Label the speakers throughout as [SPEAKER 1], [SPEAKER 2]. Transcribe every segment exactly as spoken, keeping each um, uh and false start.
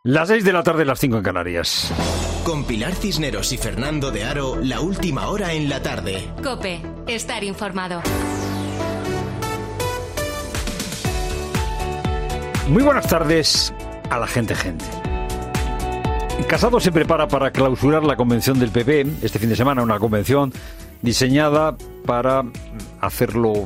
[SPEAKER 1] Las seis de la tarde, las cinco en Canarias.
[SPEAKER 2] Con Pilar Cisneros y Fernando de Aro, la última hora en la tarde.
[SPEAKER 3] COPE, estar informado.
[SPEAKER 1] Muy buenas tardes a la gente, gente. Casado se prepara para clausurar la convención del P P este fin de semana, una convención diseñada para hacerlo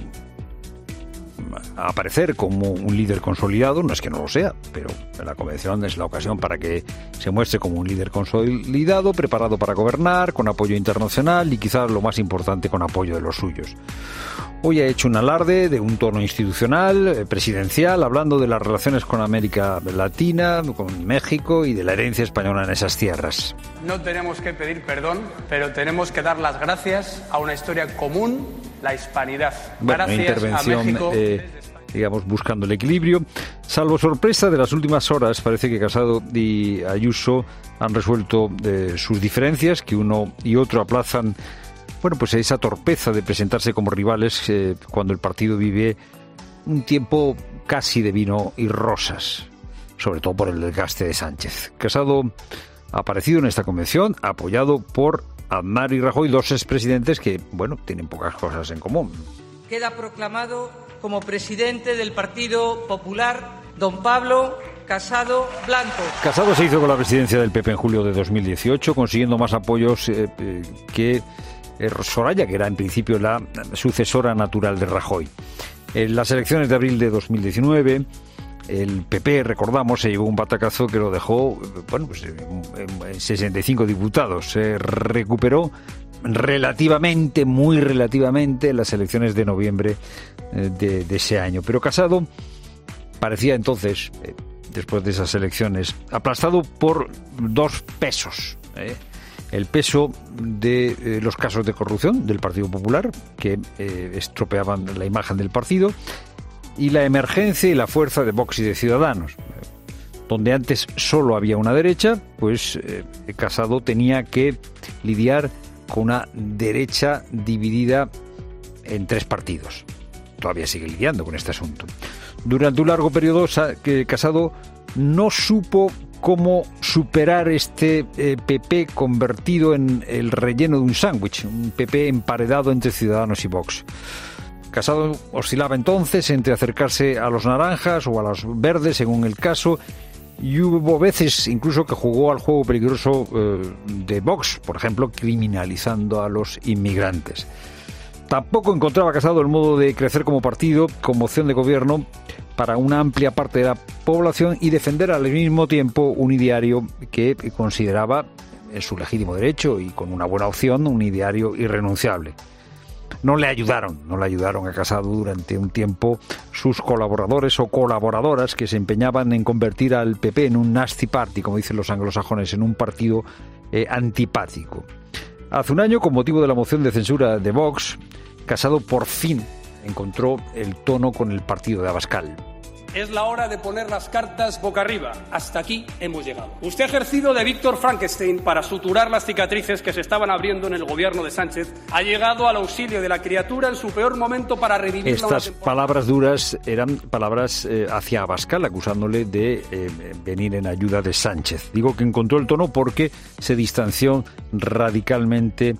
[SPEAKER 1] aparecer como un líder consolidado. No es que no lo sea, pero la convención es la ocasión para que se muestre como un líder consolidado, preparado para gobernar, con apoyo internacional y quizás lo más importante, con apoyo de los suyos. Hoy ha hecho un alarde de un tono institucional, eh, presidencial, hablando de las relaciones con América Latina, con México y de la herencia española en esas tierras.
[SPEAKER 4] No tenemos que pedir perdón, pero tenemos que dar las gracias a una historia común, la hispanidad.
[SPEAKER 1] Bueno,
[SPEAKER 4] gracias
[SPEAKER 1] una intervención,
[SPEAKER 4] a México.
[SPEAKER 1] Eh, digamos, buscando el equilibrio. Salvo sorpresa de las últimas horas, parece que Casado y Ayuso han resuelto eh, sus diferencias, que uno y otro aplazan, bueno, pues esa torpeza de presentarse como rivales eh, cuando el partido vive un tiempo casi de vino y rosas, sobre todo por el desgaste de Sánchez. Casado ha aparecido en esta convención apoyado por Aznar y Rajoy, dos expresidentes que, bueno, tienen pocas cosas en común.
[SPEAKER 5] Queda proclamado como presidente del Partido Popular don Pablo Casado Blanco.
[SPEAKER 1] Casado se hizo con la presidencia del P P en julio de dos mil dieciocho, consiguiendo más apoyos eh, eh, que eh, Soraya, que era en principio la sucesora natural de Rajoy. En las elecciones de abril de dos mil diecinueve, el P P, recordamos, se llevó un batacazo que lo dejó, bueno, pues en sesenta y cinco diputados. Se recuperó relativamente, muy relativamente, en las elecciones de noviembre de, de ese año. Pero Casado parecía entonces, eh, después de esas elecciones, aplastado por dos pesos. ¿eh? El peso de eh, los casos de corrupción del Partido Popular, que eh, estropeaban la imagen del partido, y la emergencia y la fuerza de Vox y de Ciudadanos. Donde antes solo había una derecha, pues eh, Casado tenía que lidiar con una derecha dividida en tres partidos. Todavía sigue lidiando con este asunto. Durante un largo periodo, Casado no supo cómo superar este eh, P P convertido en el relleno de un sándwich, un P P emparedado entre Ciudadanos y Vox. Casado oscilaba entonces entre acercarse a los naranjas o a los verdes, según el caso, y hubo veces incluso que jugó al juego peligroso eh, de Vox, por ejemplo, criminalizando a los inmigrantes. Tampoco encontraba Casado el modo de crecer como partido, como opción de gobierno para una amplia parte de la población y defender al mismo tiempo un ideario que consideraba en su legítimo derecho y con una buena opción, un ideario irrenunciable. No le ayudaron, no le ayudaron a Casado durante un tiempo sus colaboradores o colaboradoras que se empeñaban en convertir al P P en un nasty party, como dicen los anglosajones, en un partido eh, antipático. Hace un año, con motivo de la moción de censura de Vox, Casado por fin encontró el tono con el partido de Abascal.
[SPEAKER 4] Es la hora de poner las cartas boca arriba. Hasta aquí hemos llegado. Usted ha ejercido de Víctor Frankenstein para suturar las cicatrices que se estaban abriendo en el gobierno de Sánchez. Ha llegado al auxilio de la criatura en su peor momento para revivir
[SPEAKER 1] Estas palabras duras eran palabras eh, hacia Abascal, acusándole de eh, venir en ayuda de Sánchez. Digo que encontró el tono porque se distanció radicalmente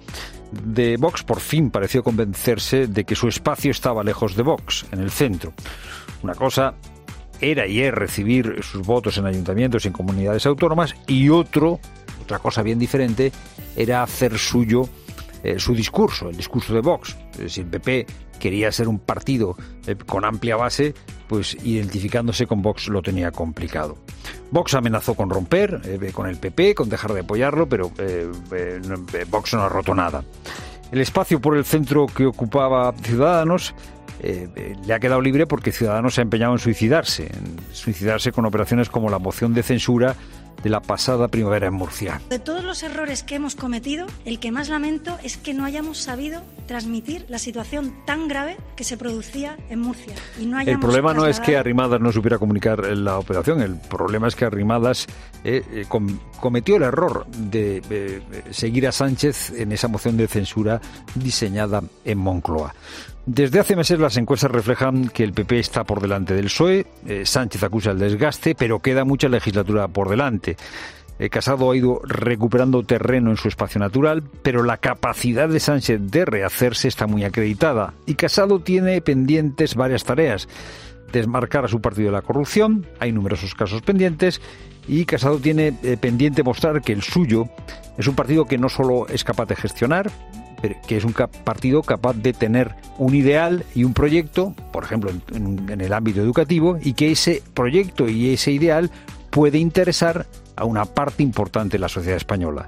[SPEAKER 1] de Vox. Por fin pareció convencerse de que su espacio estaba lejos de Vox, en el centro. Una cosa era y es recibir sus votos en ayuntamientos y en comunidades autónomas, y otro, otra cosa bien diferente, era hacer suyo eh, su discurso, el discurso de Vox. Si el P P quería ser un partido eh, con amplia base, pues identificándose con Vox lo tenía complicado. Vox amenazó con romper eh, con el P P, con dejar de apoyarlo, pero eh, eh, Vox no ha roto nada. El espacio por el centro que ocupaba Ciudadanos Eh, eh, le ha quedado libre porque Ciudadanos se ha empeñado en suicidarse, en suicidarse con operaciones como la moción de censura de la pasada primavera en Murcia.
[SPEAKER 6] De todos los errores que hemos cometido, el que más lamento es que no hayamos sabido transmitir la situación tan grave que se producía en Murcia. Y no hayamos
[SPEAKER 1] el problema no es
[SPEAKER 6] trasladado...
[SPEAKER 1] que Arrimadas no supiera comunicar la operación, el problema es que Arrimadas eh, eh, com- cometió el error de eh, seguir a Sánchez en esa moción de censura diseñada en Moncloa. Desde hace meses las encuestas reflejan que el P P está por delante del P S O E, eh, Sánchez acusa el desgaste, pero queda mucha legislatura por delante. veinte. Eh, Casado ha ido recuperando terreno en su espacio natural, pero la capacidad de Sánchez de rehacerse está muy acreditada. Y Casado tiene pendientes varias tareas. Desmarcar a su partido de la corrupción, hay numerosos casos pendientes, y Casado tiene eh, pendiente mostrar que el suyo es un partido que no solo es capaz de gestionar, pero que es un cap- partido capaz de tener un ideal y un proyecto, por ejemplo, en, en, en el ámbito educativo, y que ese proyecto y ese ideal puede interesar a una parte importante de la sociedad española.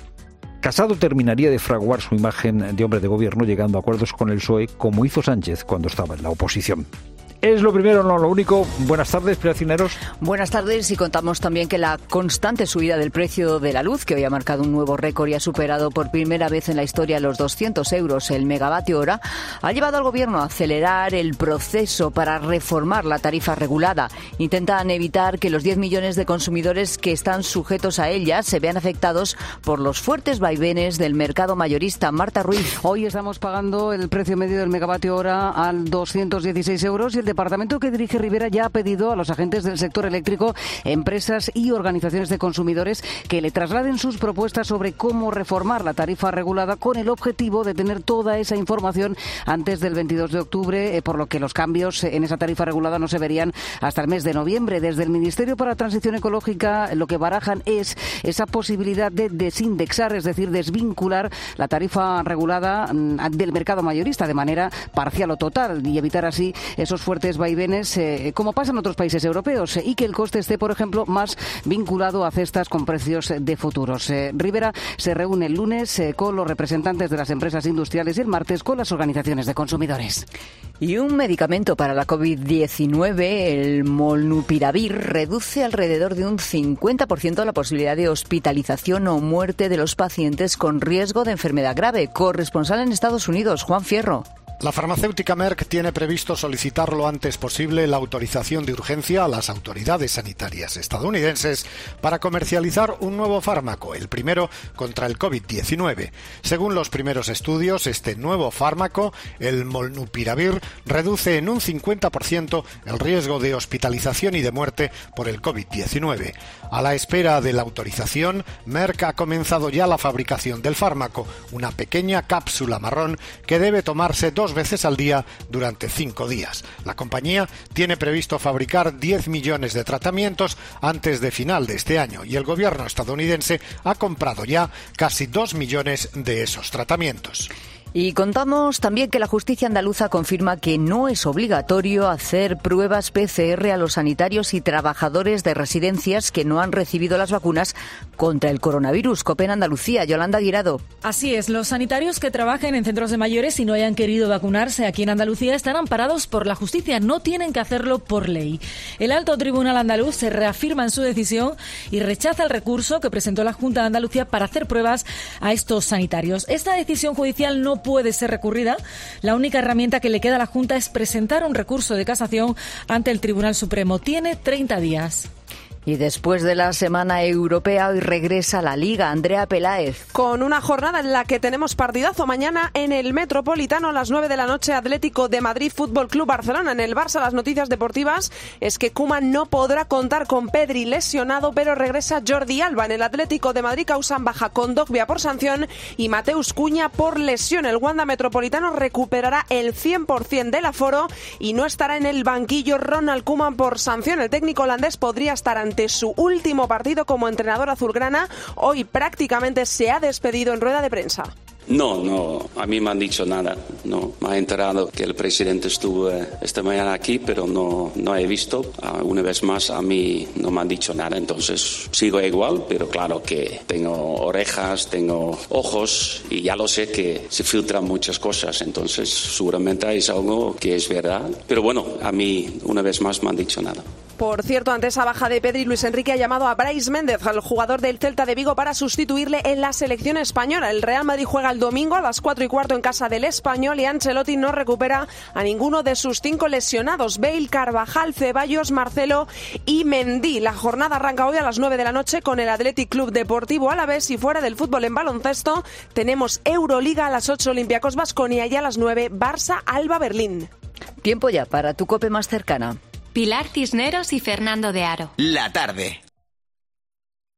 [SPEAKER 1] Casado terminaría de fraguar su imagen de hombre de gobierno llegando a acuerdos con el P S O E, como hizo Sánchez cuando estaba en la oposición. Es lo primero, no lo único. Buenas tardes, Pilar Cisneros.
[SPEAKER 7] Buenas tardes, y contamos también que la constante subida del precio de la luz, que hoy ha marcado un nuevo récord y ha superado por primera vez en la historia los doscientos euros el megavatio hora, ha llevado al Gobierno a acelerar el proceso para reformar la tarifa regulada. Intentan evitar que los diez millones de consumidores que están sujetos a ella se vean afectados por los fuertes vaivenes del mercado mayorista. Marta Ruiz.
[SPEAKER 8] Hoy estamos pagando el precio medio del megavatio hora al doscientos dieciséis euros, y el departamento que dirige Rivera ya ha pedido a los agentes del sector eléctrico, empresas y organizaciones de consumidores que le trasladen sus propuestas sobre cómo reformar la tarifa regulada, con el objetivo de tener toda esa información antes del veintidós de octubre, eh, por lo que los cambios en esa tarifa regulada no se verían hasta el mes de noviembre. Desde el Ministerio para la Transición Ecológica lo que barajan es esa posibilidad de desindexar, es decir, desvincular la tarifa regulada mm, del mercado mayorista de manera parcial o total, y evitar así esos fuertes vaivenes, eh, como pasa en otros países europeos, eh, y que el coste esté, por ejemplo, más vinculado a cestas con precios de futuros. Eh, Rivera se reúne el lunes eh, con los representantes de las empresas industriales y el martes con las organizaciones de consumidores.
[SPEAKER 7] Y un medicamento para la covid diecinueve, el molnupiravir, reduce alrededor de un cincuenta por ciento la posibilidad de hospitalización o muerte de los pacientes con riesgo de enfermedad grave. Corresponsal en Estados Unidos, Juan Fierro.
[SPEAKER 9] La farmacéutica Merck tiene previsto solicitar lo antes posible la autorización de urgencia a las autoridades sanitarias estadounidenses para comercializar un nuevo fármaco, el primero contra el covid diecinueve. Según los primeros estudios, este nuevo fármaco, el molnupiravir, reduce en un cincuenta por ciento el riesgo de hospitalización y de muerte por el covid diecinueve. A la espera de la autorización, Merck ha comenzado ya la fabricación del fármaco, una pequeña cápsula marrón que debe tomarse dos veces al día durante cinco días. La compañía tiene previsto fabricar diez millones de tratamientos antes de final de este año, y el gobierno estadounidense ha comprado ya casi dos millones de esos tratamientos.
[SPEAKER 7] Y contamos también que la justicia andaluza confirma que no es obligatorio hacer pruebas P C R a los sanitarios y trabajadores de residencias que no han recibido las vacunas contra el coronavirus. COPE en Andalucía, Yolanda Guirado.
[SPEAKER 10] Así es, los sanitarios que trabajen en centros de mayores y no hayan querido vacunarse aquí en Andalucía están amparados por la justicia, no tienen que hacerlo por ley. El Alto Tribunal andaluz se reafirma en su decisión y rechaza el recurso que presentó la Junta de Andalucía para hacer pruebas a estos sanitarios. Esta decisión judicial no puede ser recurrida. La única herramienta que le queda a la Junta es presentar un recurso de casación ante el Tribunal Supremo. Tiene treinta días.
[SPEAKER 7] Y después de la semana europea, hoy regresa la Liga. Andrea Peláez.
[SPEAKER 11] Con una jornada en la que tenemos partidazo mañana en el Metropolitano a las nueve de la noche, Atlético de Madrid, Fútbol Club Barcelona. En el Barça, las noticias deportivas es que Koeman no podrá contar con Pedri lesionado, pero regresa Jordi Alba. En el Atlético de Madrid causan baja Kondogbia por sanción y Mateus Cunha por lesión. El Wanda Metropolitano recuperará el cien por ciento del aforo y no estará en el banquillo Ronald Koeman por sanción. El técnico holandés podría estar ante su último partido como entrenador azulgrana. Hoy prácticamente se ha despedido en rueda de prensa.
[SPEAKER 12] No, no, a mí me han dicho nada. No, me ha enterado que el presidente estuvo esta mañana aquí, pero no, no he visto. Una vez más, a mí no me han dicho nada, entonces sigo igual, pero claro que tengo orejas, tengo ojos y ya lo sé que se filtran muchas cosas, entonces seguramente es algo que es verdad. Pero bueno, a mí una vez más me han dicho nada.
[SPEAKER 11] Por cierto, ante esa baja de Pedri, Luis Enrique ha llamado a Brais Méndez, al jugador del Celta de Vigo, para sustituirle en la selección española. El Real Madrid juega el domingo a las cuatro y cuarto en casa del Español y Ancelotti no recupera a ninguno de sus cinco lesionados: Bale, Carvajal, Ceballos, Marcelo y Mendy. La jornada arranca hoy a las nueve de la noche con el Athletic Club Deportivo Alavés, y fuera del fútbol en baloncesto tenemos Euroliga a las ocho, Olympiacos Baskonia, y a las nueve Barça Alba Berlín.
[SPEAKER 7] Tiempo ya para tu COPE más cercana.
[SPEAKER 3] Pilar Cisneros y Fernando de Aro.
[SPEAKER 2] La tarde.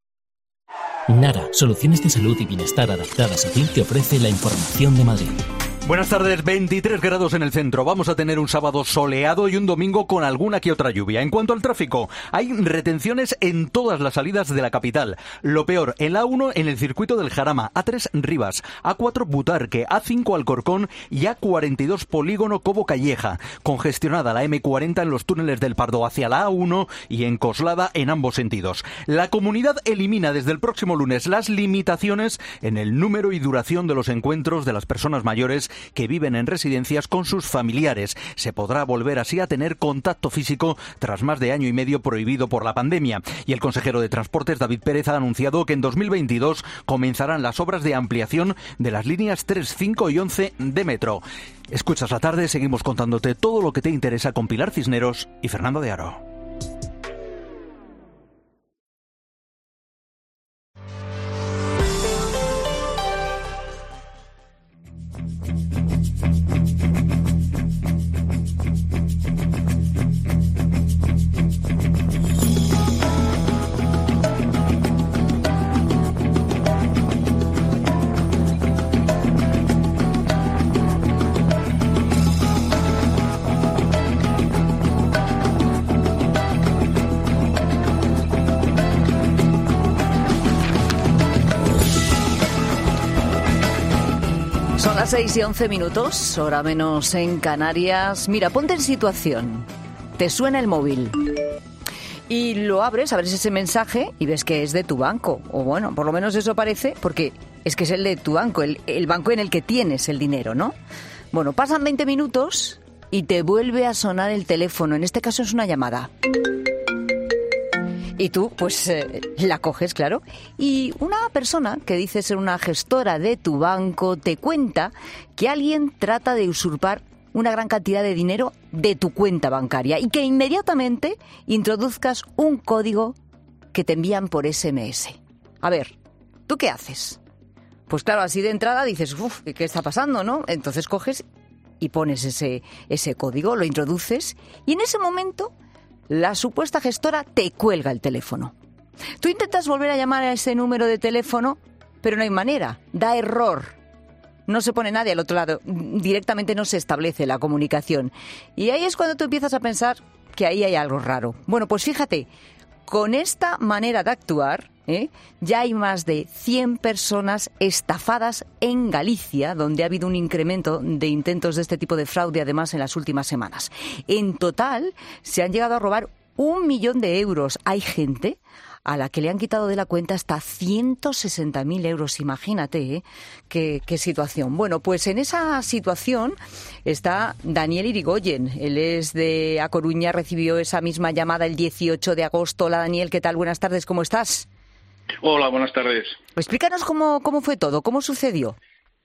[SPEAKER 13] Nara, soluciones de salud y bienestar adaptadas a ti, te ofrece la información de Madrid.
[SPEAKER 14] Buenas tardes, veintitrés grados en el centro. Vamos a tener un sábado soleado y un domingo con alguna que otra lluvia. En cuanto al tráfico, hay retenciones en todas las salidas de la capital. Lo peor, el A uno en el circuito del Jarama, A tres Rivas, A cuatro Butarque, A cinco Alcorcón y A cuarenta y dos Polígono Cobo Calleja. Congestionada la eme cuarenta en los túneles del Pardo hacia la A uno y en Coslada en ambos sentidos. La comunidad elimina desde el próximo lunes las limitaciones en el número y duración de los encuentros de las personas mayores que viven en residencias con sus familiares. Se podrá volver así a tener contacto físico tras más de año y medio prohibido por la pandemia. Y el consejero de Transportes, David Pérez, ha anunciado que en dos mil veintidós comenzarán las obras de ampliación de las líneas tres, cinco y once de metro. Escuchas la tarde, seguimos contándote todo lo que te interesa con Pilar Cisneros y Fernando de Aro.
[SPEAKER 7] seis y once minutos, hora menos en Canarias. Mira, ponte en situación. Te suena el móvil y lo abres, abres ese mensaje y ves que es de tu banco. O bueno, por lo menos eso parece, porque es que es el de tu banco, el, el banco en el que tienes el dinero, ¿no? Bueno, pasan veinte minutos y te vuelve a sonar el teléfono. En este caso es una llamada. Y tú, pues, eh, la coges, claro. Y una persona que dice ser una gestora de tu banco te cuenta que alguien trata de usurpar una gran cantidad de dinero de tu cuenta bancaria y que inmediatamente introduzcas un código que te envían por ese eme ese. A ver, ¿tú qué haces? Pues claro, así de entrada dices, uff, ¿qué está pasando, no? Entonces coges y pones ese, ese código, lo introduces y en ese momento la supuesta gestora te cuelga el teléfono. Tú intentas volver a llamar a ese número de teléfono, pero no hay manera, da error. No se pone nadie al otro lado, directamente no se establece la comunicación. Y ahí es cuando tú empiezas a pensar que ahí hay algo raro. Bueno, pues fíjate, con esta manera de actuar, ¿eh? ya hay más de cien personas estafadas en Galicia, donde ha habido un incremento de intentos de este tipo de fraude, además, en las últimas semanas. En total, se han llegado a robar un millón de euros. Hay gente a la que le han quitado de la cuenta hasta ciento sesenta mil euros. Imagínate, ¿eh? ¿Qué, qué situación. Bueno, pues en esa situación está Daniel Irigoyen. Él es de A Coruña, recibió esa misma llamada el dieciocho de agosto. Hola, Daniel, ¿qué tal? Buenas tardes, ¿cómo estás?
[SPEAKER 15] Hola, buenas tardes.
[SPEAKER 7] Explícanos cómo, cómo fue todo, cómo sucedió.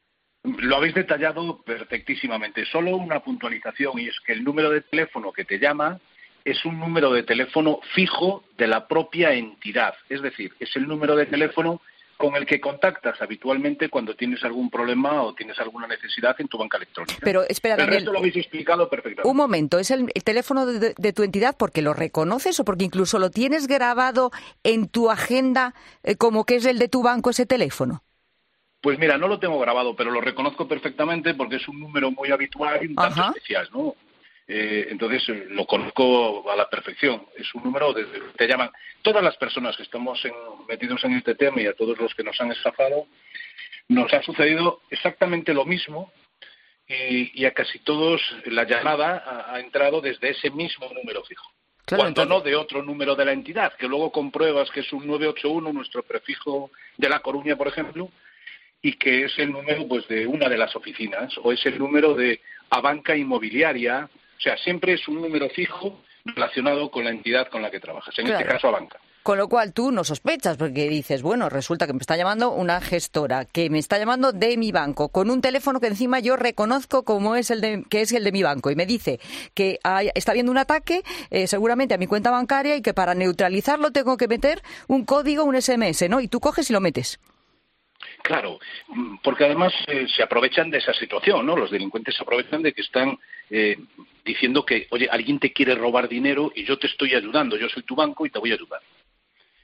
[SPEAKER 15] Lo habéis detallado perfectísimamente. Solo una puntualización, y es que el número de teléfono que te llama es un número de teléfono fijo de la propia entidad. Es decir, es el número de teléfono con el que contactas habitualmente cuando tienes algún problema o tienes alguna necesidad en tu banca electrónica.
[SPEAKER 7] Pero espera,
[SPEAKER 15] el
[SPEAKER 7] Daniel,
[SPEAKER 15] resto lo habéis explicado perfectamente.
[SPEAKER 7] Un momento, ¿es el, el teléfono de, de tu entidad porque lo reconoces o porque incluso lo tienes grabado en tu agenda eh, como que es el de tu banco ese teléfono?
[SPEAKER 15] Pues mira, no lo tengo grabado, pero lo reconozco perfectamente porque es un número muy habitual y un tanto
[SPEAKER 7] Ajá.
[SPEAKER 15] especial, ¿no? Eh, entonces eh, lo conozco a la perfección. Es un número de, de, te llaman todas las personas que estamos en, metidos en este tema y a todos los que nos han estafado, nos ha sucedido exactamente lo mismo y, y a casi todos la llamada ha, ha entrado desde ese mismo número fijo. Claro, cuando entonces... no de otro número de la entidad, que luego compruebas que es un nueve ocho uno, nuestro prefijo de La Coruña, por ejemplo, y que es el número pues de una de las oficinas o es el número de a banca inmobiliaria. O sea, siempre es un número fijo relacionado con la entidad con la que trabajas, en claro. este caso a banca.
[SPEAKER 7] Con lo cual tú no sospechas, porque dices, bueno, resulta que me está llamando una gestora, que me está llamando de mi banco, con un teléfono que encima yo reconozco como es el de, que es el de mi banco, y me dice que hay, está habiendo un ataque eh, seguramente a mi cuenta bancaria y que para neutralizarlo tengo que meter un código, un ese eme ese, ¿no? Y tú coges y lo metes.
[SPEAKER 15] Claro, porque además eh, se aprovechan de esa situación, ¿no? Los delincuentes se aprovechan de que están eh, diciendo que, oye, alguien te quiere robar dinero y yo te estoy ayudando, yo soy tu banco y te voy a ayudar.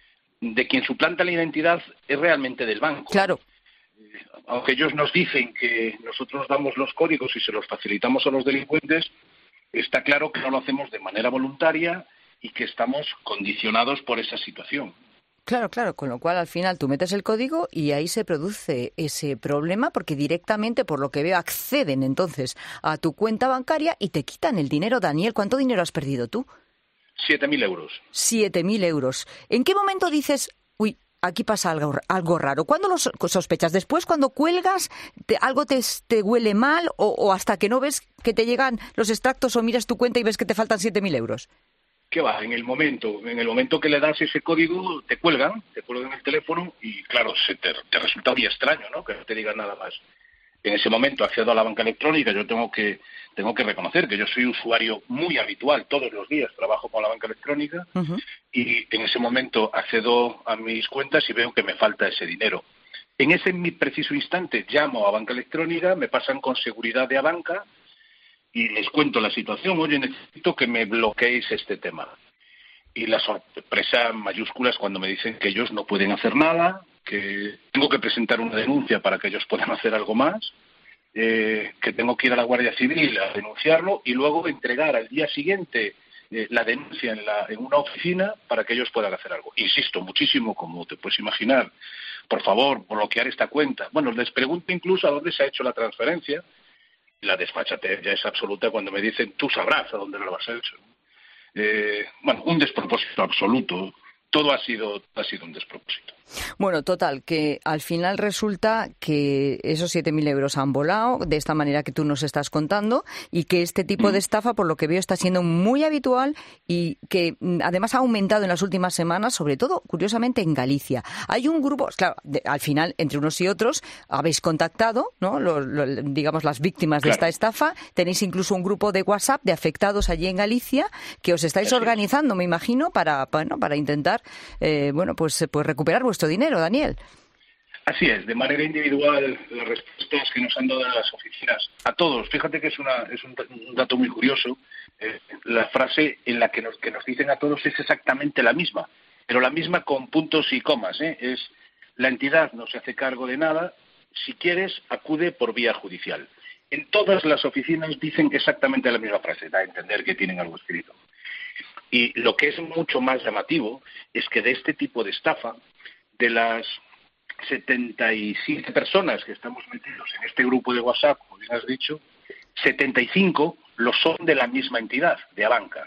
[SPEAKER 15] de quien suplanta la identidad es realmente del banco.
[SPEAKER 7] Claro.
[SPEAKER 15] Aunque ellos nos dicen que nosotros damos los códigos y se los facilitamos a los delincuentes, está claro que no lo hacemos de manera voluntaria y que estamos condicionados por esa situación.
[SPEAKER 7] Claro, claro, con lo cual al final tú metes el código y ahí se produce ese problema porque directamente, por lo que veo, acceden entonces a tu cuenta bancaria y te quitan el dinero. Daniel, ¿cuánto dinero has perdido tú?
[SPEAKER 15] Siete mil euros.
[SPEAKER 7] Siete mil euros. ¿En qué momento dices, uy, aquí pasa algo, algo raro? ¿Cuándo lo sospechas? ¿Después, cuando cuelgas, te, algo te, te huele mal o, o hasta que no ves que te llegan los extractos o miras tu cuenta y ves que te faltan siete mil euros?
[SPEAKER 15] ¿Qué va? En el momento, en el momento que le das ese código, te cuelgan, te cuelgan el teléfono y, claro, se te, te resulta muy extraño, ¿no?, que no te digan nada más. En ese momento accedo a la banca electrónica, yo tengo que tengo que reconocer que yo soy usuario muy habitual, todos los días trabajo con la banca electrónica, uh-huh. y en ese momento accedo a mis cuentas y veo que me falta ese dinero. En ese preciso instante llamo a banca electrónica, me pasan con seguridad de Abanca, y les cuento la situación. Oye, necesito que me bloqueéis este tema. Y la sorpresa mayúscula es cuando me dicen que ellos no pueden hacer nada, que tengo que presentar una denuncia para que ellos puedan hacer algo más, eh, que tengo que ir a la Guardia Civil a denunciarlo y luego entregar al día siguiente eh, la denuncia en, la, en una oficina para que ellos puedan hacer algo. Insisto muchísimo, como te puedes imaginar, por favor, bloquear esta cuenta. Bueno, les pregunto incluso a dónde se ha hecho la transferencia. La desfachatez ya es absoluta cuando me dicen, tú sabrás a dónde lo has hecho. Eh, bueno, un despropósito absoluto. Todo ha sido, ha sido un despropósito.
[SPEAKER 7] Bueno, total, que al final resulta que esos siete mil euros han volado de esta manera que tú nos estás contando y que este tipo de estafa, por lo que veo, está siendo muy habitual y que además ha aumentado en las últimas semanas, sobre todo, curiosamente, en Galicia. Hay un grupo, claro, de, al final, entre unos y otros, habéis contactado, ¿no?, lo, lo, digamos, las víctimas de
[SPEAKER 15] claro.
[SPEAKER 7] esta estafa. Tenéis incluso un grupo de WhatsApp de afectados allí en Galicia que os estáis Así organizando, es. me imagino, para, bueno, para intentar eh, bueno, pues, pues recuperar vuestro dinero, Daniel.
[SPEAKER 15] Así es, de manera individual, las respuestas que nos han dado en las oficinas, a todos, fíjate que es, una, es un, un dato muy curioso, eh, la frase en la que nos, que nos dicen a todos es exactamente la misma, pero la misma con puntos y comas, ¿eh? Es, la entidad no se hace cargo de nada, si quieres, acude por vía judicial. En todas las oficinas dicen exactamente la misma frase, da a entender que tienen algo escrito. Y lo que es mucho más llamativo es que de este tipo de estafa, de las setenta y siete personas que estamos metidos en este grupo de WhatsApp, como bien has dicho, setenta y cinco lo son de la misma entidad, de Abanca.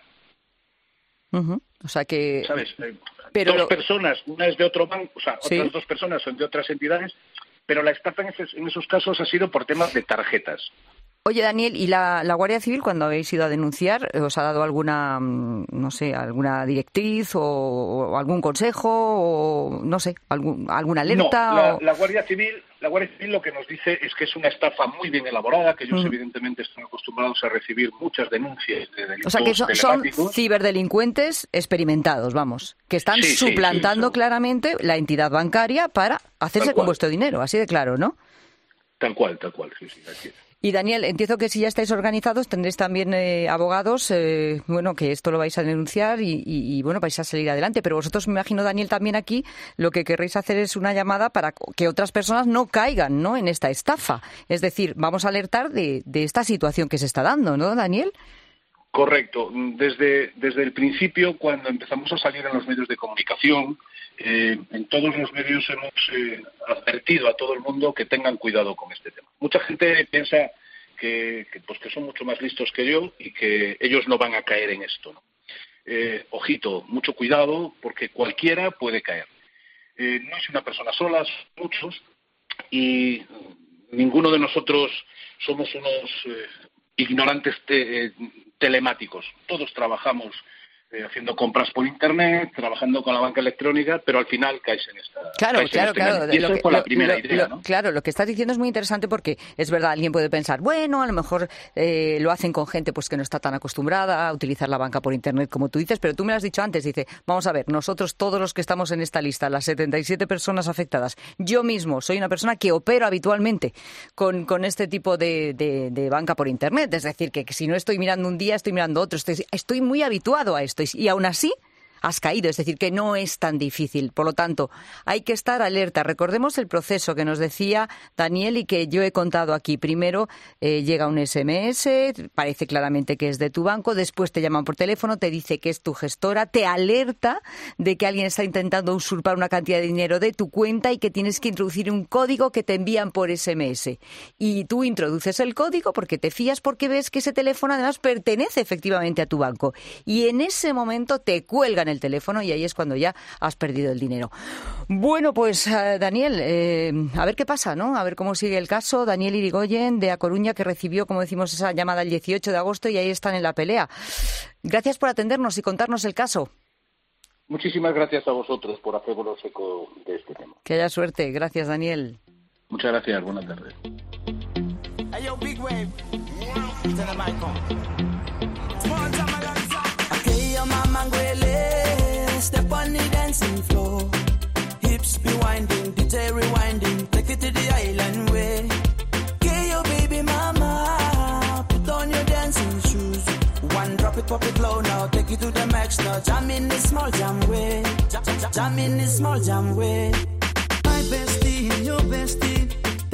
[SPEAKER 7] Uh-huh. O sea que...
[SPEAKER 15] ¿Sabes?
[SPEAKER 7] Pero
[SPEAKER 15] dos
[SPEAKER 7] lo...
[SPEAKER 15] personas, una es de otro banco, o sea,
[SPEAKER 7] ¿Sí?
[SPEAKER 15] otras dos personas son de otras entidades, pero la estafa en esos, en esos casos ha sido por temas de tarjetas.
[SPEAKER 7] Oye, Daniel, ¿y la, la Guardia Civil, cuando habéis ido a denunciar, os ha dado alguna, no sé, alguna directriz o, o algún consejo o, no sé, algún, alguna alerta?
[SPEAKER 15] No, la,
[SPEAKER 7] o...
[SPEAKER 15] la Guardia Civil, la Guardia Civil lo que nos dice es que es una estafa muy bien elaborada, que ellos mm. evidentemente están acostumbrados a recibir muchas denuncias de delitos.
[SPEAKER 7] O sea, que son, son ciberdelincuentes experimentados, vamos, que están
[SPEAKER 15] sí,
[SPEAKER 7] suplantando
[SPEAKER 15] sí, sí,
[SPEAKER 7] claramente la entidad bancaria para hacerse con vuestro dinero, así de claro, ¿no?
[SPEAKER 15] Tal cual, tal cual, sí, sí, así es.
[SPEAKER 7] Y Daniel, entiendo que si ya estáis organizados tendréis también eh, abogados, eh, bueno, que esto lo vais a denunciar y, y, y, bueno, vais a salir adelante. Pero vosotros, me imagino, Daniel, también aquí lo que querréis hacer es una llamada para que otras personas no caigan, ¿no?, en esta estafa. Es decir, vamos a alertar de, de esta situación que se está dando, ¿no, Daniel?
[SPEAKER 15] Correcto. Desde, desde el principio, cuando empezamos a salir en los medios de comunicación, eh, en todos los medios hemos eh, advertido a todo el mundo que tengan cuidado con este tema. Mucha gente piensa que, que, pues que son mucho más listos que yo y que ellos no van a caer en esto, ¿no? Eh, ojito, mucho cuidado, porque cualquiera puede caer. Eh, no es una persona sola, son muchos, y ninguno de nosotros somos unos eh, ignorantes te, eh, telemáticos. Todos trabajamos eh, haciendo compras por Internet, trabajando con la banca electrónica, pero al final caes en esta...
[SPEAKER 7] Claro,
[SPEAKER 15] caes
[SPEAKER 7] claro,
[SPEAKER 15] en este
[SPEAKER 7] claro.
[SPEAKER 15] engaño. Y esa
[SPEAKER 7] Lo que,
[SPEAKER 15] fue la
[SPEAKER 7] lo,
[SPEAKER 15] primera
[SPEAKER 7] lo,
[SPEAKER 15] idea,
[SPEAKER 7] lo,
[SPEAKER 15] ¿no?
[SPEAKER 7] Claro, lo que estás diciendo es muy interesante porque es verdad, alguien puede pensar, bueno, a lo mejor eh, lo hacen con gente pues que no está tan acostumbrada a utilizar la banca por Internet como tú dices, pero tú me lo has dicho antes, dice, vamos a ver, nosotros todos los que estamos en esta lista, las setenta y siete personas afectadas, yo mismo soy una persona que opero habitualmente con, con este tipo de, de, de banca por Internet, es decir, que, que si no estoy mirando un día, estoy mirando otro, estoy, estoy muy habituado a esto y aún así... has caído, es decir, que no es tan difícil. Por lo tanto, hay que estar alerta. Recordemos el proceso que nos decía Daniel y que yo he contado aquí. Primero eh, llega un ese eme ese, parece claramente que es de tu banco, después te llaman por teléfono, te dice que es tu gestora, te alerta de que alguien está intentando usurpar una cantidad de dinero de tu cuenta y que tienes que introducir un código que te envían por ese eme ese. Y tú introduces el código porque te fías, porque ves que ese teléfono además pertenece efectivamente a tu banco. Y en ese momento te cuelgan el teléfono y ahí es cuando ya has perdido el dinero. Bueno, pues uh, Daniel, eh, a ver qué pasa, ¿no? A ver cómo sigue el caso. Daniel Irigoyen, de A Coruña, que recibió, como decimos, esa llamada el dieciocho de agosto y ahí están en la pelea. Gracias por atendernos y contarnos el caso.
[SPEAKER 15] Muchísimas gracias a vosotros por hacernos eco de este tema.
[SPEAKER 7] Que haya suerte. Gracias, Daniel.
[SPEAKER 15] Muchas gracias. Buenas tardes.
[SPEAKER 16] Hips be winding, D J rewinding, take it to the island way. Get your baby mama, put on your dancing shoes. One drop it, pop it low now, take it to the max now. Jam in the small jam way, jam, jam, jam in the small jam way. My bestie, your bestie.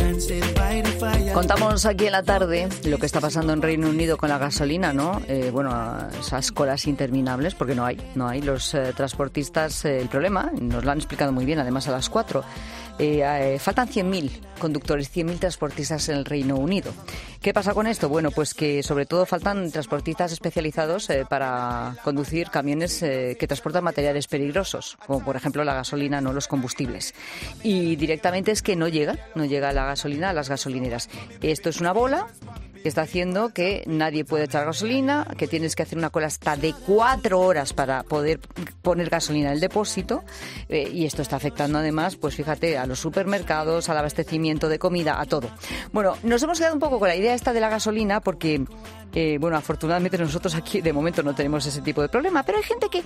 [SPEAKER 7] Contamos aquí en la tarde lo que está pasando en Reino Unido con la gasolina, ¿no? Eh, bueno, esas colas interminables, porque no hay, no hay. Los eh, transportistas, eh, el problema, nos lo han explicado muy bien, además a las cuatro. Eh, eh, faltan cien mil conductores, cien mil transportistas en el Reino Unido. ¿Qué pasa con esto? Bueno, pues que sobre todo faltan transportistas especializados eh, para conducir camiones eh, que transportan materiales peligrosos, como por ejemplo la gasolina, no los combustibles. Y directamente es que no llega, no llega la gasolina a las gasolineras. Esto es una bola que está haciendo que nadie puede echar gasolina, que tienes que hacer una cola hasta de cuatro horas para poder poner gasolina en el depósito, eh, y esto está afectando además, pues fíjate, a los supermercados, al abastecimiento de comida, a todo. Bueno, nos hemos quedado un poco con la idea esta de la gasolina porque, eh, bueno, afortunadamente nosotros aquí de momento no tenemos ese tipo de problema, pero hay gente que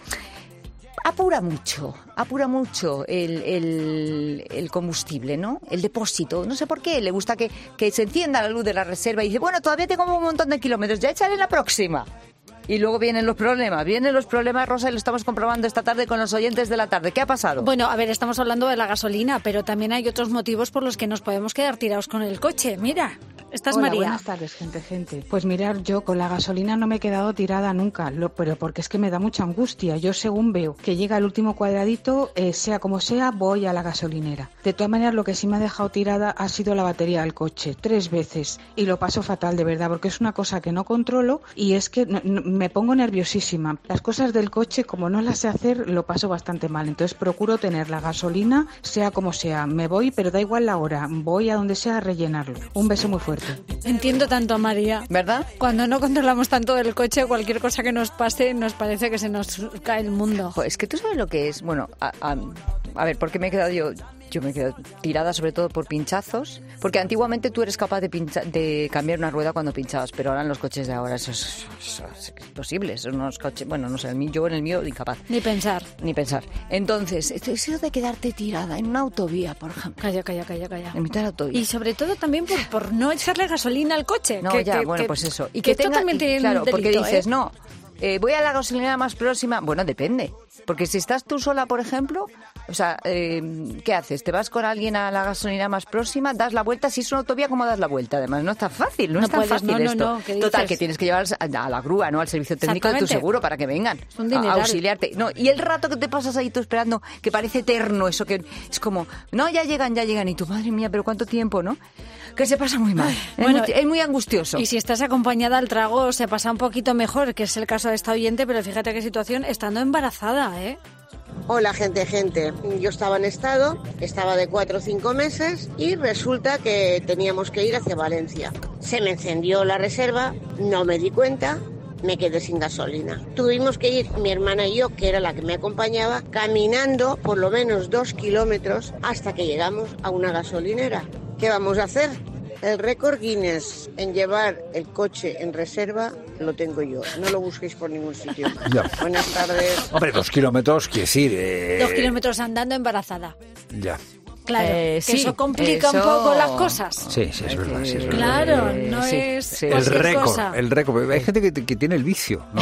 [SPEAKER 7] apura mucho, apura mucho el, el, el combustible, ¿no? El depósito. No sé por qué, le gusta que, que se encienda la luz de la reserva y dice, bueno, todavía tengo un montón de kilómetros, ya echaré la próxima. Y luego vienen los problemas, vienen los problemas, Rosa, y lo estamos comprobando esta tarde con los oyentes de la tarde. ¿Qué ha pasado?
[SPEAKER 17] Bueno, a ver, estamos hablando de la gasolina, pero también hay otros motivos por los que nos podemos quedar tirados con el coche. Mira, esta es
[SPEAKER 18] Hola,
[SPEAKER 17] María.
[SPEAKER 18] Buenas tardes, gente, gente. Pues mirar, yo con la gasolina no me he quedado tirada nunca, lo, pero porque es que me da mucha angustia. Yo según veo que llega el último cuadradito, eh, sea como sea, voy a la gasolinera. De todas maneras, lo que sí me ha dejado tirada ha sido la batería del coche, tres veces. Y lo paso fatal, de verdad, porque es una cosa que no controlo y es que no, no, me pongo nerviosísima. Las cosas del coche, como no las sé hacer, lo paso bastante mal. Entonces procuro tener la gasolina, sea como sea. Me voy, pero da igual la hora. Voy a donde sea a rellenarlo. Un beso muy fuerte.
[SPEAKER 17] Entiendo tanto a María.
[SPEAKER 7] ¿Verdad?
[SPEAKER 17] Cuando no controlamos tanto del coche, cualquier cosa que nos pase nos parece que se nos cae el mundo.
[SPEAKER 7] Pues es que tú sabes lo que es. Bueno, a, a, a ver, ¿por qué me he quedado yo? Yo me quedo tirada sobre todo por pinchazos, porque antiguamente tú eres capaz de, pincha, de cambiar una rueda cuando pinchabas, pero ahora en los coches de ahora eso es, eso es imposible. Son unos coches, bueno, no sé, el mío, yo en el mío incapaz.
[SPEAKER 17] Ni pensar.
[SPEAKER 7] Ni pensar. Entonces, eso de quedarte tirada en una autovía, por ejemplo.
[SPEAKER 17] Calla, calla, calla, calla.
[SPEAKER 7] En mitad de la autovía.
[SPEAKER 17] Y sobre todo también por, por no echarle gasolina al coche.
[SPEAKER 7] No,
[SPEAKER 17] que,
[SPEAKER 7] ya,
[SPEAKER 17] que,
[SPEAKER 7] bueno,
[SPEAKER 17] que,
[SPEAKER 7] pues eso.
[SPEAKER 17] Y que, que tenga, también tiene
[SPEAKER 7] claro,
[SPEAKER 17] un delito,
[SPEAKER 7] porque dices,
[SPEAKER 17] ¿eh?
[SPEAKER 7] no, eh, voy a la gasolinera más próxima. Bueno, depende. Porque si estás tú sola, por ejemplo, o sea, eh, ¿qué haces? ¿Te vas con alguien a la gasolina más próxima? ¿Das la vuelta? Si es una autovía, ¿cómo das la vuelta? Además, no es tan fácil, no, no es tan
[SPEAKER 17] puedes,
[SPEAKER 7] fácil
[SPEAKER 17] no,
[SPEAKER 7] esto.
[SPEAKER 17] No, no,
[SPEAKER 7] Total, que tienes que llevar a la grúa, ¿no? Al servicio técnico de tu seguro para que vengan a auxiliarte. No, y el rato que te pasas ahí tú esperando, que parece eterno, eso que es como, no, ya llegan, ya llegan, y tú, madre mía, pero ¿cuánto tiempo, no? Que se pasa muy mal. Ay, es, bueno, muy, es muy angustioso.
[SPEAKER 17] Y si estás acompañada al trago, se pasa un poquito mejor, que es el caso de esta oyente, pero fíjate qué situación, estando embarazada, ¿eh?
[SPEAKER 19] Hola, gente, gente. Yo estaba en estado, estaba de cuatro o cinco meses y resulta que teníamos que ir hacia Valencia. Se me encendió la reserva, no me di cuenta, me quedé sin gasolina. Tuvimos que ir, mi hermana y yo, que era la que me acompañaba, caminando por lo menos dos kilómetros hasta que llegamos a una gasolinera. ¿Qué vamos a hacer? El récord Guinness en llevar el coche en reserva lo tengo yo. No lo busquéis por ningún sitio más.
[SPEAKER 1] Ya.
[SPEAKER 19] Buenas tardes.
[SPEAKER 1] Hombre, dos kilómetros, quiere decir... Eh...
[SPEAKER 17] Dos kilómetros andando embarazada.
[SPEAKER 1] Ya.
[SPEAKER 17] Claro,
[SPEAKER 7] Eh,
[SPEAKER 17] que
[SPEAKER 7] sí,
[SPEAKER 17] eso complica
[SPEAKER 7] eso-
[SPEAKER 17] un poco las cosas.
[SPEAKER 1] Sí, sí, es verdad. Sí, es verdad.
[SPEAKER 17] Claro,
[SPEAKER 7] Eh,
[SPEAKER 17] no
[SPEAKER 7] sí,
[SPEAKER 17] es
[SPEAKER 7] sí.
[SPEAKER 1] El
[SPEAKER 17] cualquier
[SPEAKER 1] récord,
[SPEAKER 17] cosa.
[SPEAKER 1] el récord. Hay gente que, que tiene el vicio, ¿no?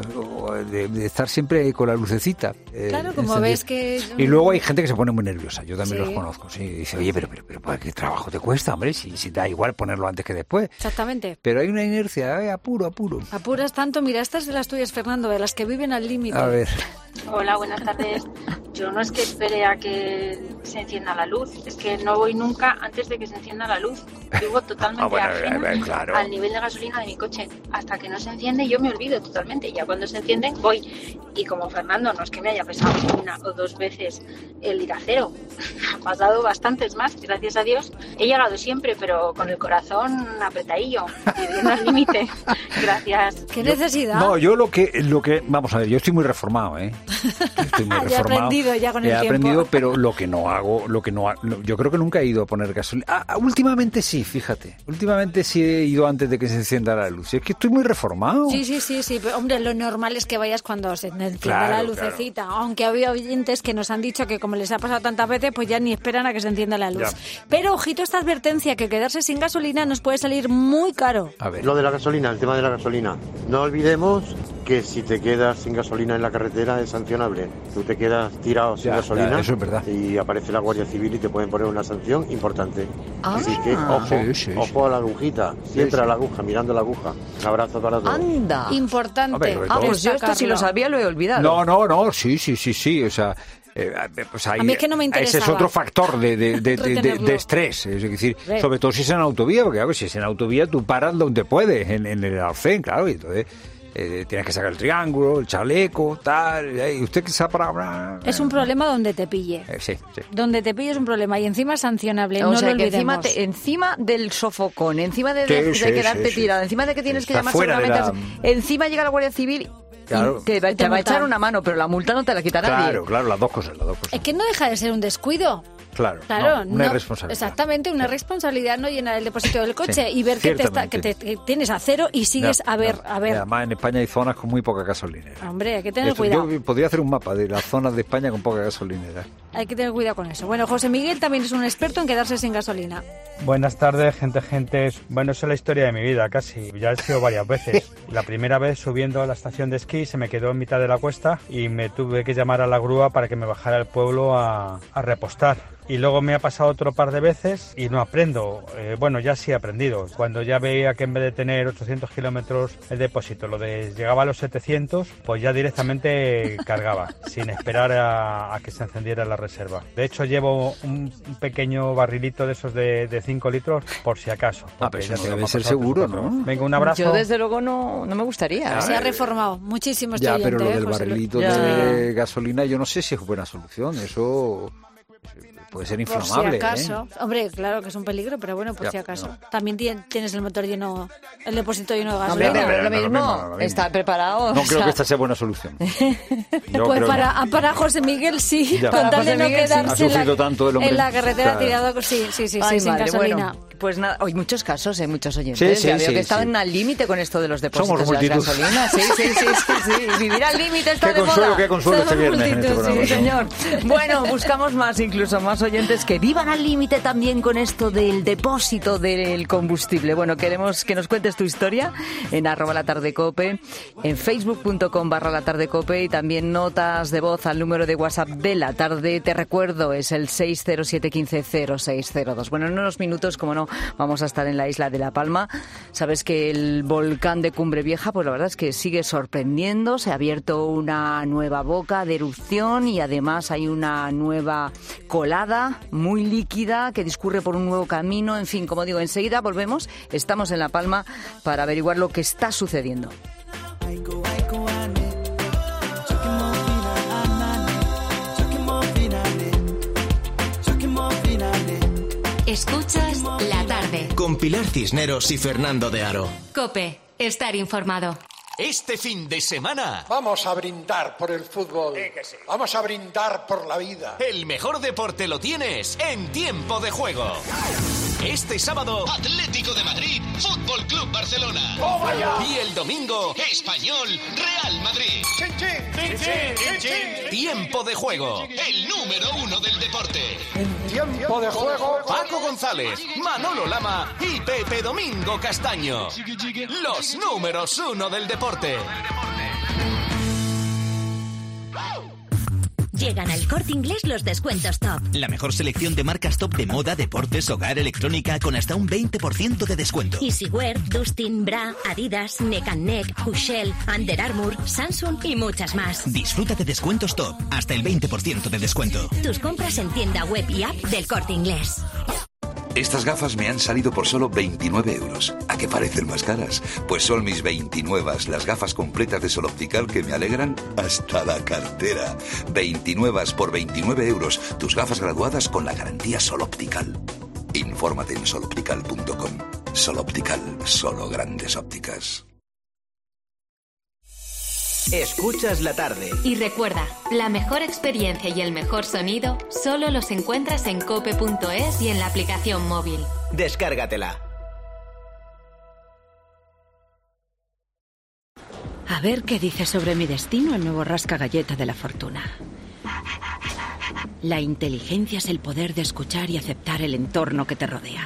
[SPEAKER 1] Eh, De, de estar siempre con la lucecita. eh,
[SPEAKER 17] Claro, como
[SPEAKER 1] encendida.
[SPEAKER 17] ves que...
[SPEAKER 1] Y luego hay gente que se pone muy nerviosa, yo también
[SPEAKER 17] Sí.
[SPEAKER 1] los conozco, sí. Y dice, oye, pero, pero, pero, ¿qué trabajo te cuesta, hombre? Si, si da igual ponerlo antes que después.
[SPEAKER 17] Exactamente.
[SPEAKER 1] Pero hay una inercia, ay, apuro, apuro.
[SPEAKER 17] Apuras tanto, mira, estas de las tuyas, Fernando, de las que viven al límite.
[SPEAKER 1] A ver.
[SPEAKER 20] Hola, buenas tardes. Yo no es que espere a que se encienda la luz, es que no voy nunca antes de que se encienda la luz. Vivo totalmente
[SPEAKER 1] Ah, bueno,
[SPEAKER 20] ajena
[SPEAKER 1] eh, claro.
[SPEAKER 20] al nivel de gasolina de mi coche. Hasta que no se enciende yo me olvido totalmente. Ya cuando se enciende voy. Y como Fernando, no es que me haya pesado una o dos veces el ir a cero. Ha pasado bastantes más, gracias a Dios. He llegado siempre, pero con el corazón apretadillo, viviendo al límite. Gracias.
[SPEAKER 17] ¿Qué necesidad?
[SPEAKER 1] No, yo lo que, lo que, vamos a ver, yo estoy muy reformado, ¿eh? Estoy muy
[SPEAKER 17] Ya he
[SPEAKER 1] reformado.
[SPEAKER 17] aprendido ya con el
[SPEAKER 1] He
[SPEAKER 17] tiempo.
[SPEAKER 1] aprendido, pero lo que no hago, lo que no, ha- lo- yo creo que nunca he ido a poner gasolina. Ah, ah, últimamente sí, fíjate. Últimamente sí he ido antes de que se encienda la luz. Es que estoy muy reformado.
[SPEAKER 17] Sí, sí, sí, sí. Pero, hombre, lo normal es que vayas cuando se encienda
[SPEAKER 1] Claro,
[SPEAKER 17] la lucecita. Aunque había oyentes que nos han dicho que como les ha pasado tantas veces, pues ya ni esperan a que se encienda la luz.
[SPEAKER 21] Ya.
[SPEAKER 17] Pero ojito esta advertencia, que quedarse sin gasolina nos puede salir muy caro.
[SPEAKER 21] Lo de la gasolina, el tema de la gasolina. No olvidemos que si te quedas sin gasolina en la carretera es sancionable. Tú te quedas tirado sin
[SPEAKER 1] Ya,
[SPEAKER 21] gasolina
[SPEAKER 1] ya, eso es verdad.
[SPEAKER 21] y aparece la Guardia Civil y te pueden poner una sanción importante.
[SPEAKER 7] Ah.
[SPEAKER 21] Así que ojo,
[SPEAKER 1] Sí, sí, sí.
[SPEAKER 21] ojo a la agujita, siempre
[SPEAKER 1] sí.
[SPEAKER 21] a la aguja, mirando la aguja. Un abrazo para todos.
[SPEAKER 7] Anda.
[SPEAKER 17] Importante.
[SPEAKER 1] Hombre, sobre
[SPEAKER 7] Ah,
[SPEAKER 1] todo-
[SPEAKER 7] pues yo esto si lo sabía lo he olvidado.
[SPEAKER 1] No, no, no, sí, sí, sí, sí, o sea... eh, pues ahí,
[SPEAKER 17] A mí es que no me
[SPEAKER 1] ese es
[SPEAKER 17] interesaba
[SPEAKER 1] otro factor de, de, de, de- de-
[SPEAKER 17] retenerlo.
[SPEAKER 1] de estrés, es decir,
[SPEAKER 17] Ve.
[SPEAKER 1] sobre todo si es en autovía, porque a ver, si es en autovía tú paras donde puedes, en, en el arcén, claro, y entonces eh, tienes que sacar el triángulo, el chaleco, tal, eh, y usted que se ha parado...
[SPEAKER 17] Es un problema donde te pille.
[SPEAKER 1] Eh, sí, sí.
[SPEAKER 17] Donde te pille es un problema y encima es sancionable.
[SPEAKER 7] O
[SPEAKER 17] no
[SPEAKER 7] sea,
[SPEAKER 17] lo
[SPEAKER 7] que encima,
[SPEAKER 17] olvidemos.
[SPEAKER 7] te- encima del sofocón, encima de,
[SPEAKER 1] Sí,
[SPEAKER 7] de- de
[SPEAKER 1] sí,
[SPEAKER 7] quedarte
[SPEAKER 1] sí, sí.
[SPEAKER 7] tirado, encima de que tienes que
[SPEAKER 1] Está
[SPEAKER 7] llamar
[SPEAKER 1] fuera de
[SPEAKER 7] seguramente,
[SPEAKER 1] la-
[SPEAKER 7] encima llega la Guardia Civil
[SPEAKER 1] Claro.
[SPEAKER 7] y te, va-
[SPEAKER 17] Te
[SPEAKER 7] te va a
[SPEAKER 17] multan.
[SPEAKER 7] echar una mano, pero la multa no te la quita nadie.
[SPEAKER 1] Claro, claro, las dos cosas, las dos cosas.
[SPEAKER 17] Es que no deja de ser un descuido.
[SPEAKER 1] Claro,
[SPEAKER 17] Claro,
[SPEAKER 1] no, una
[SPEAKER 17] no-
[SPEAKER 1] irresponsabilidad.
[SPEAKER 17] Exactamente, una responsabilidad no llenar el depósito del coche
[SPEAKER 1] Sí,
[SPEAKER 17] y ver que, te está, que,
[SPEAKER 1] ciertamente.
[SPEAKER 17] te, que tienes a cero y sigues
[SPEAKER 1] Ya,
[SPEAKER 17] a ver,
[SPEAKER 1] ya.
[SPEAKER 17] a ver.
[SPEAKER 1] Y además en España hay zonas con muy poca gasolinera.
[SPEAKER 17] Hombre, hay que tener
[SPEAKER 1] Esto-
[SPEAKER 17] cuidado.
[SPEAKER 1] Yo podría hacer un mapa de las zonas de España con poca gasolinera.
[SPEAKER 17] Hay que tener cuidado con eso. Bueno, José Miguel también es un experto en quedarse sin gasolina.
[SPEAKER 22] Buenas tardes, gente, gente. Bueno, esa es la historia de mi vida, casi. Ya he sido varias veces. La primera vez subiendo a la estación de esquí se me quedó en mitad de la cuesta y me tuve que llamar a la grúa para que me bajara al pueblo a, a repostar. Y luego me ha pasado otro par de veces y no aprendo. Eh, bueno, ya sí he aprendido. Cuando ya veía que en vez de tener ochocientos kilómetros el depósito, lo de llegaba a los setecientos, pues ya directamente cargaba, sin esperar a, a que se encendiera la reserva. De hecho, llevo un, un pequeño barrilito de esos de cinco litros por si acaso.
[SPEAKER 1] Ah,
[SPEAKER 22] porque
[SPEAKER 1] pero
[SPEAKER 22] ya
[SPEAKER 1] eso
[SPEAKER 22] te
[SPEAKER 1] no
[SPEAKER 22] digo,
[SPEAKER 1] debe
[SPEAKER 22] me ha
[SPEAKER 1] ser
[SPEAKER 22] pasado
[SPEAKER 1] seguro,
[SPEAKER 22] tres, cuatro
[SPEAKER 1] ¿no?
[SPEAKER 22] veces. Venga, un abrazo.
[SPEAKER 7] Yo desde luego no, no me gustaría.
[SPEAKER 17] Se ha reformado muchísimo este
[SPEAKER 1] Ya,
[SPEAKER 17] oyente,
[SPEAKER 1] pero lo
[SPEAKER 17] ¿eh,
[SPEAKER 1] del
[SPEAKER 17] José
[SPEAKER 1] barrilito
[SPEAKER 17] Luis?
[SPEAKER 1] de gasolina yo no sé si es buena solución. Eso puede ser
[SPEAKER 17] Por si
[SPEAKER 1] inflamable.
[SPEAKER 17] acaso.
[SPEAKER 1] ¿eh?
[SPEAKER 17] Hombre, claro que es un peligro, pero bueno, por
[SPEAKER 1] Ya,
[SPEAKER 17] si acaso.
[SPEAKER 1] no.
[SPEAKER 17] También tien- tienes el motor lleno, el depósito lleno de
[SPEAKER 7] Hombre,
[SPEAKER 17] gasolina.
[SPEAKER 7] pero no es lo
[SPEAKER 1] no es lo
[SPEAKER 7] mismo,
[SPEAKER 1] mismo, no es lo mismo.
[SPEAKER 7] está preparado.
[SPEAKER 1] No
[SPEAKER 7] o
[SPEAKER 1] creo
[SPEAKER 7] sea,
[SPEAKER 1] que esta sea buena solución. Yo
[SPEAKER 17] Pues
[SPEAKER 1] creo
[SPEAKER 17] para, para José Miguel sí,
[SPEAKER 1] Ya.
[SPEAKER 17] con
[SPEAKER 1] Para
[SPEAKER 17] tal de
[SPEAKER 7] José
[SPEAKER 17] no
[SPEAKER 7] Miguel, sí.
[SPEAKER 17] quedarse
[SPEAKER 1] Ha
[SPEAKER 17] en la,
[SPEAKER 1] sufrido tanto el hombre.
[SPEAKER 17] en la carretera
[SPEAKER 1] Claro.
[SPEAKER 17] tirado. Sí, sí, sí,
[SPEAKER 7] Ay,
[SPEAKER 17] sí, sin
[SPEAKER 7] madre,
[SPEAKER 17] gasolina.
[SPEAKER 7] bueno, pues nada, hay muchos casos, hay muchos oyentes.
[SPEAKER 1] Sí, sí,
[SPEAKER 7] ya veo
[SPEAKER 1] sí,
[SPEAKER 7] que estaban
[SPEAKER 1] sí.
[SPEAKER 7] al límite con esto de los depósitos
[SPEAKER 1] Somos
[SPEAKER 7] de las
[SPEAKER 1] multitud.
[SPEAKER 7] gasolinas. Sí, sí, sí, sí, sí. Vivir al límite está
[SPEAKER 1] Qué
[SPEAKER 7] de
[SPEAKER 1] consuelo,
[SPEAKER 7] moda.
[SPEAKER 1] qué consuelo este
[SPEAKER 7] Somos
[SPEAKER 1] viernes en este
[SPEAKER 7] multitud,
[SPEAKER 1] programa,
[SPEAKER 7] sí,
[SPEAKER 1] ¿no?
[SPEAKER 7] señor. Bueno, buscamos más, incluso más oyentes que vivan al límite también con esto del depósito del combustible. Bueno, queremos que nos cuentes tu historia en arroba la tarde cope, en facebook.com barra la tarde cope y también notas de voz al número de WhatsApp de la tarde. Te recuerdo, es el seis cero siete uno cinco cero seis cero dos. Bueno, en unos minutos, como no, vamos a estar en la isla de La Palma. Sabes que el volcán de Cumbre Vieja, pues la verdad es que sigue sorprendiendo. Se ha abierto una nueva boca de erupción y además hay una nueva colada muy líquida que discurre por un nuevo camino. En fin, como digo, enseguida volvemos. Estamos en La Palma para averiguar lo que está sucediendo.
[SPEAKER 3] Escuchas la tarde.
[SPEAKER 2] Con Pilar Cisneros y Fernando de Aro.
[SPEAKER 3] Cope, estar informado.
[SPEAKER 23] Este fin de semana,
[SPEAKER 24] Vamos a brindar por el fútbol. Vamos a brindar por la vida.
[SPEAKER 23] el mejor deporte lo tienes en Tiempo de Juego. Este sábado, Atlético de Madrid, Fútbol Club Barcelona.
[SPEAKER 24] ¡Toma ya!
[SPEAKER 23] Y el domingo, Español, Real Madrid.
[SPEAKER 24] ¡Chin, chin!
[SPEAKER 23] Tiempo de juego, el número uno del deporte.
[SPEAKER 24] En tiempo de juego,
[SPEAKER 23] Paco González, Manolo Lama y Pepe Domingo Castaño. Los números uno del deporte.
[SPEAKER 4] Llegan al Corte Inglés los descuentos top.
[SPEAKER 5] La mejor selección de marcas top de moda, deportes, hogar, electrónica con hasta un veinte por ciento de descuento.
[SPEAKER 4] Easywear, Dustin, Bra, Adidas, Neck and Neck, Hushell, Under Armour, Samsung y muchas más.
[SPEAKER 5] Disfruta de descuentos top, hasta el veinte por ciento de descuento.
[SPEAKER 4] Tus compras en tienda web y app del Corte Inglés.
[SPEAKER 6] Estas gafas me han salido por solo veintinueve euros. ¿A qué parecen más caras? Pues son mis veintinuevas, las gafas completas de Sol Optical que me alegran hasta la cartera. veintinuevas por veintinueve euros. Tus gafas graduadas con la garantía Sol Optical. Infórmate en sol optical punto com. Sol Optical, solo grandes ópticas.
[SPEAKER 2] Escuchas la tarde.
[SPEAKER 3] Y recuerda, la mejor experiencia y el mejor sonido solo los encuentras en cope punto es y en la aplicación móvil.
[SPEAKER 2] Descárgatela.
[SPEAKER 8] A ver qué dice sobre mi destino el nuevo rasca galleta de la fortuna. La inteligencia es el poder de escuchar y aceptar el entorno que te rodea.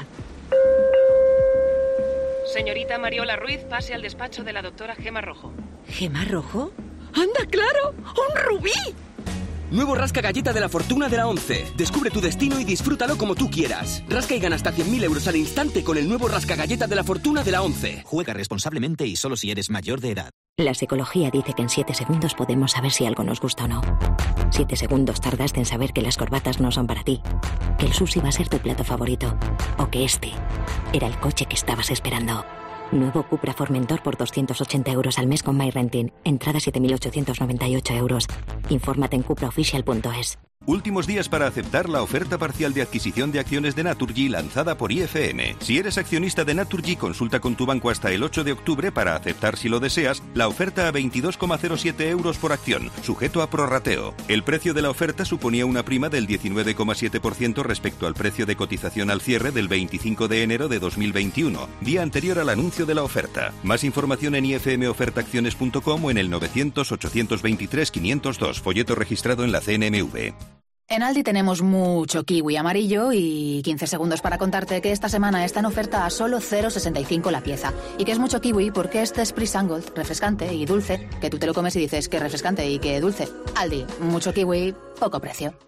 [SPEAKER 25] Señorita Mariola Ruiz, pase al despacho de la doctora Gema Rojo.
[SPEAKER 8] ¿Gema Rojo? ¡Anda, claro! ¡Un rubí!
[SPEAKER 26] Nuevo rasca galleta de la fortuna de la once. Descubre tu destino y disfrútalo como tú quieras. Rasca y gana hasta cien mil euros al instante con el nuevo rasca galleta de la fortuna de la once.
[SPEAKER 5] Juega responsablemente y solo si eres mayor de edad.
[SPEAKER 4] La psicología dice que en siete segundos podemos saber si algo nos gusta o no. Siete segundos tardaste en saber que las corbatas no son para ti, que el sushi va a ser tu plato favorito, o que este era el coche que estabas esperando. Nuevo Cupra Formentor por doscientos ochenta euros al mes con MyRenting. Entrada siete mil ochocientos noventa y ocho euros. Infórmate en cupra oficial punto es.
[SPEAKER 27] Últimos días para aceptar la oferta parcial de adquisición de acciones de Naturgy lanzada por I F M. Si eres accionista de Naturgy, consulta con tu banco hasta el ocho de octubre para aceptar, si lo deseas, la oferta a veintidós coma cero siete euros por acción, sujeto a prorrateo. El precio de la oferta suponía una prima del diecinueve coma siete por ciento respecto al precio de cotización al cierre del veinticinco de enero de dos mil veintiuno, día anterior al anuncio de la oferta. Más información en i f m oferta acciones punto com o en el novecientos ochocientos veintitrés quinientos dos, folleto registrado en la C N M V.
[SPEAKER 28] En Aldi tenemos mucho kiwi amarillo y quince segundos para contarte que esta semana está en oferta a solo cero coma sesenta y cinco la pieza. Y que es mucho kiwi porque este es pre-sangold, refrescante y dulce, que tú te lo comes y dices que refrescante y que dulce. Aldi, mucho kiwi, poco precio.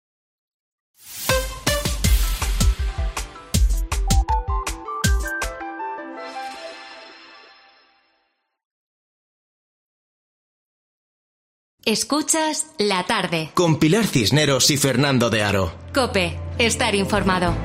[SPEAKER 3] Escuchas La Tarde.
[SPEAKER 2] Con Pilar Cisneros y Fernando de Aro.
[SPEAKER 3] COPE. Estar informado.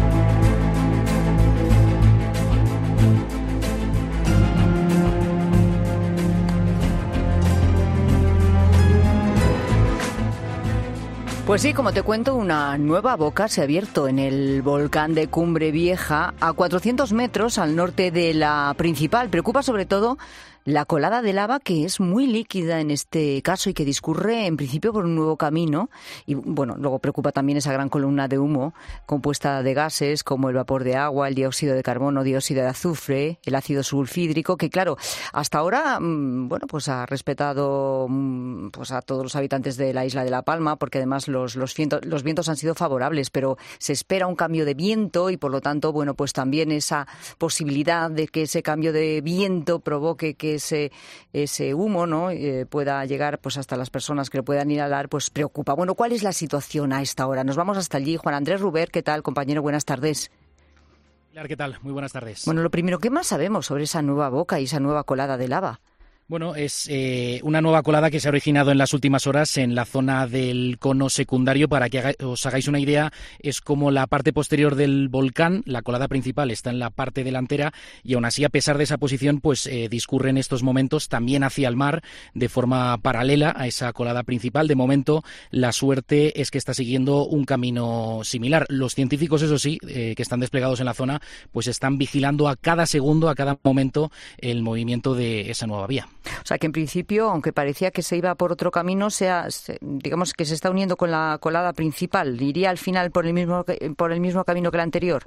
[SPEAKER 7] Pues sí, como te cuento, una nueva boca se ha abierto en el volcán de Cumbre Vieja, a cuatrocientos metros al norte de la principal. Preocupa sobre todo la colada de lava, que es muy líquida en este caso y que discurre en principio por un nuevo camino. Y bueno, luego preocupa también esa gran columna de humo compuesta de gases como el vapor de agua, el dióxido de carbono, dióxido de azufre, el ácido sulfídrico, que claro, hasta ahora bueno, pues ha respetado pues a todos los habitantes de la isla de La Palma, porque además los, los, vientos, los vientos han sido favorables, pero se espera un cambio de viento y por lo tanto, bueno, pues también esa posibilidad de que ese cambio de viento provoque que ese ese humo no eh, pueda llegar pues hasta las personas que lo puedan inhalar, pues preocupa. Bueno, ¿cuál es la situación a esta hora? Nos vamos hasta allí. Juan Andrés Ruber, ¿qué tal, compañero? Buenas tardes.
[SPEAKER 29] ¿Qué tal? Muy buenas tardes.
[SPEAKER 7] Bueno, lo primero, ¿qué más sabemos sobre esa nueva boca y esa nueva colada de lava?
[SPEAKER 29] Bueno, es eh, una nueva colada que se ha originado en las últimas horas en la zona del cono secundario. Para que haga, os hagáis una idea, es como la parte posterior del volcán. La colada principal está en la parte delantera y aún así, a pesar de esa posición, pues eh, discurre en estos momentos también hacia el mar de forma paralela a esa colada principal. De momento, la suerte es que está siguiendo un camino similar. Los científicos, eso sí, eh, que están desplegados en la zona, pues están vigilando a cada segundo, a cada momento, el movimiento de esa nueva vía.
[SPEAKER 7] O sea que en principio, aunque parecía que se iba por otro camino, sea, digamos que se está uniendo con la colada principal. ¿Iría al final por el mismo por el mismo camino que el anterior?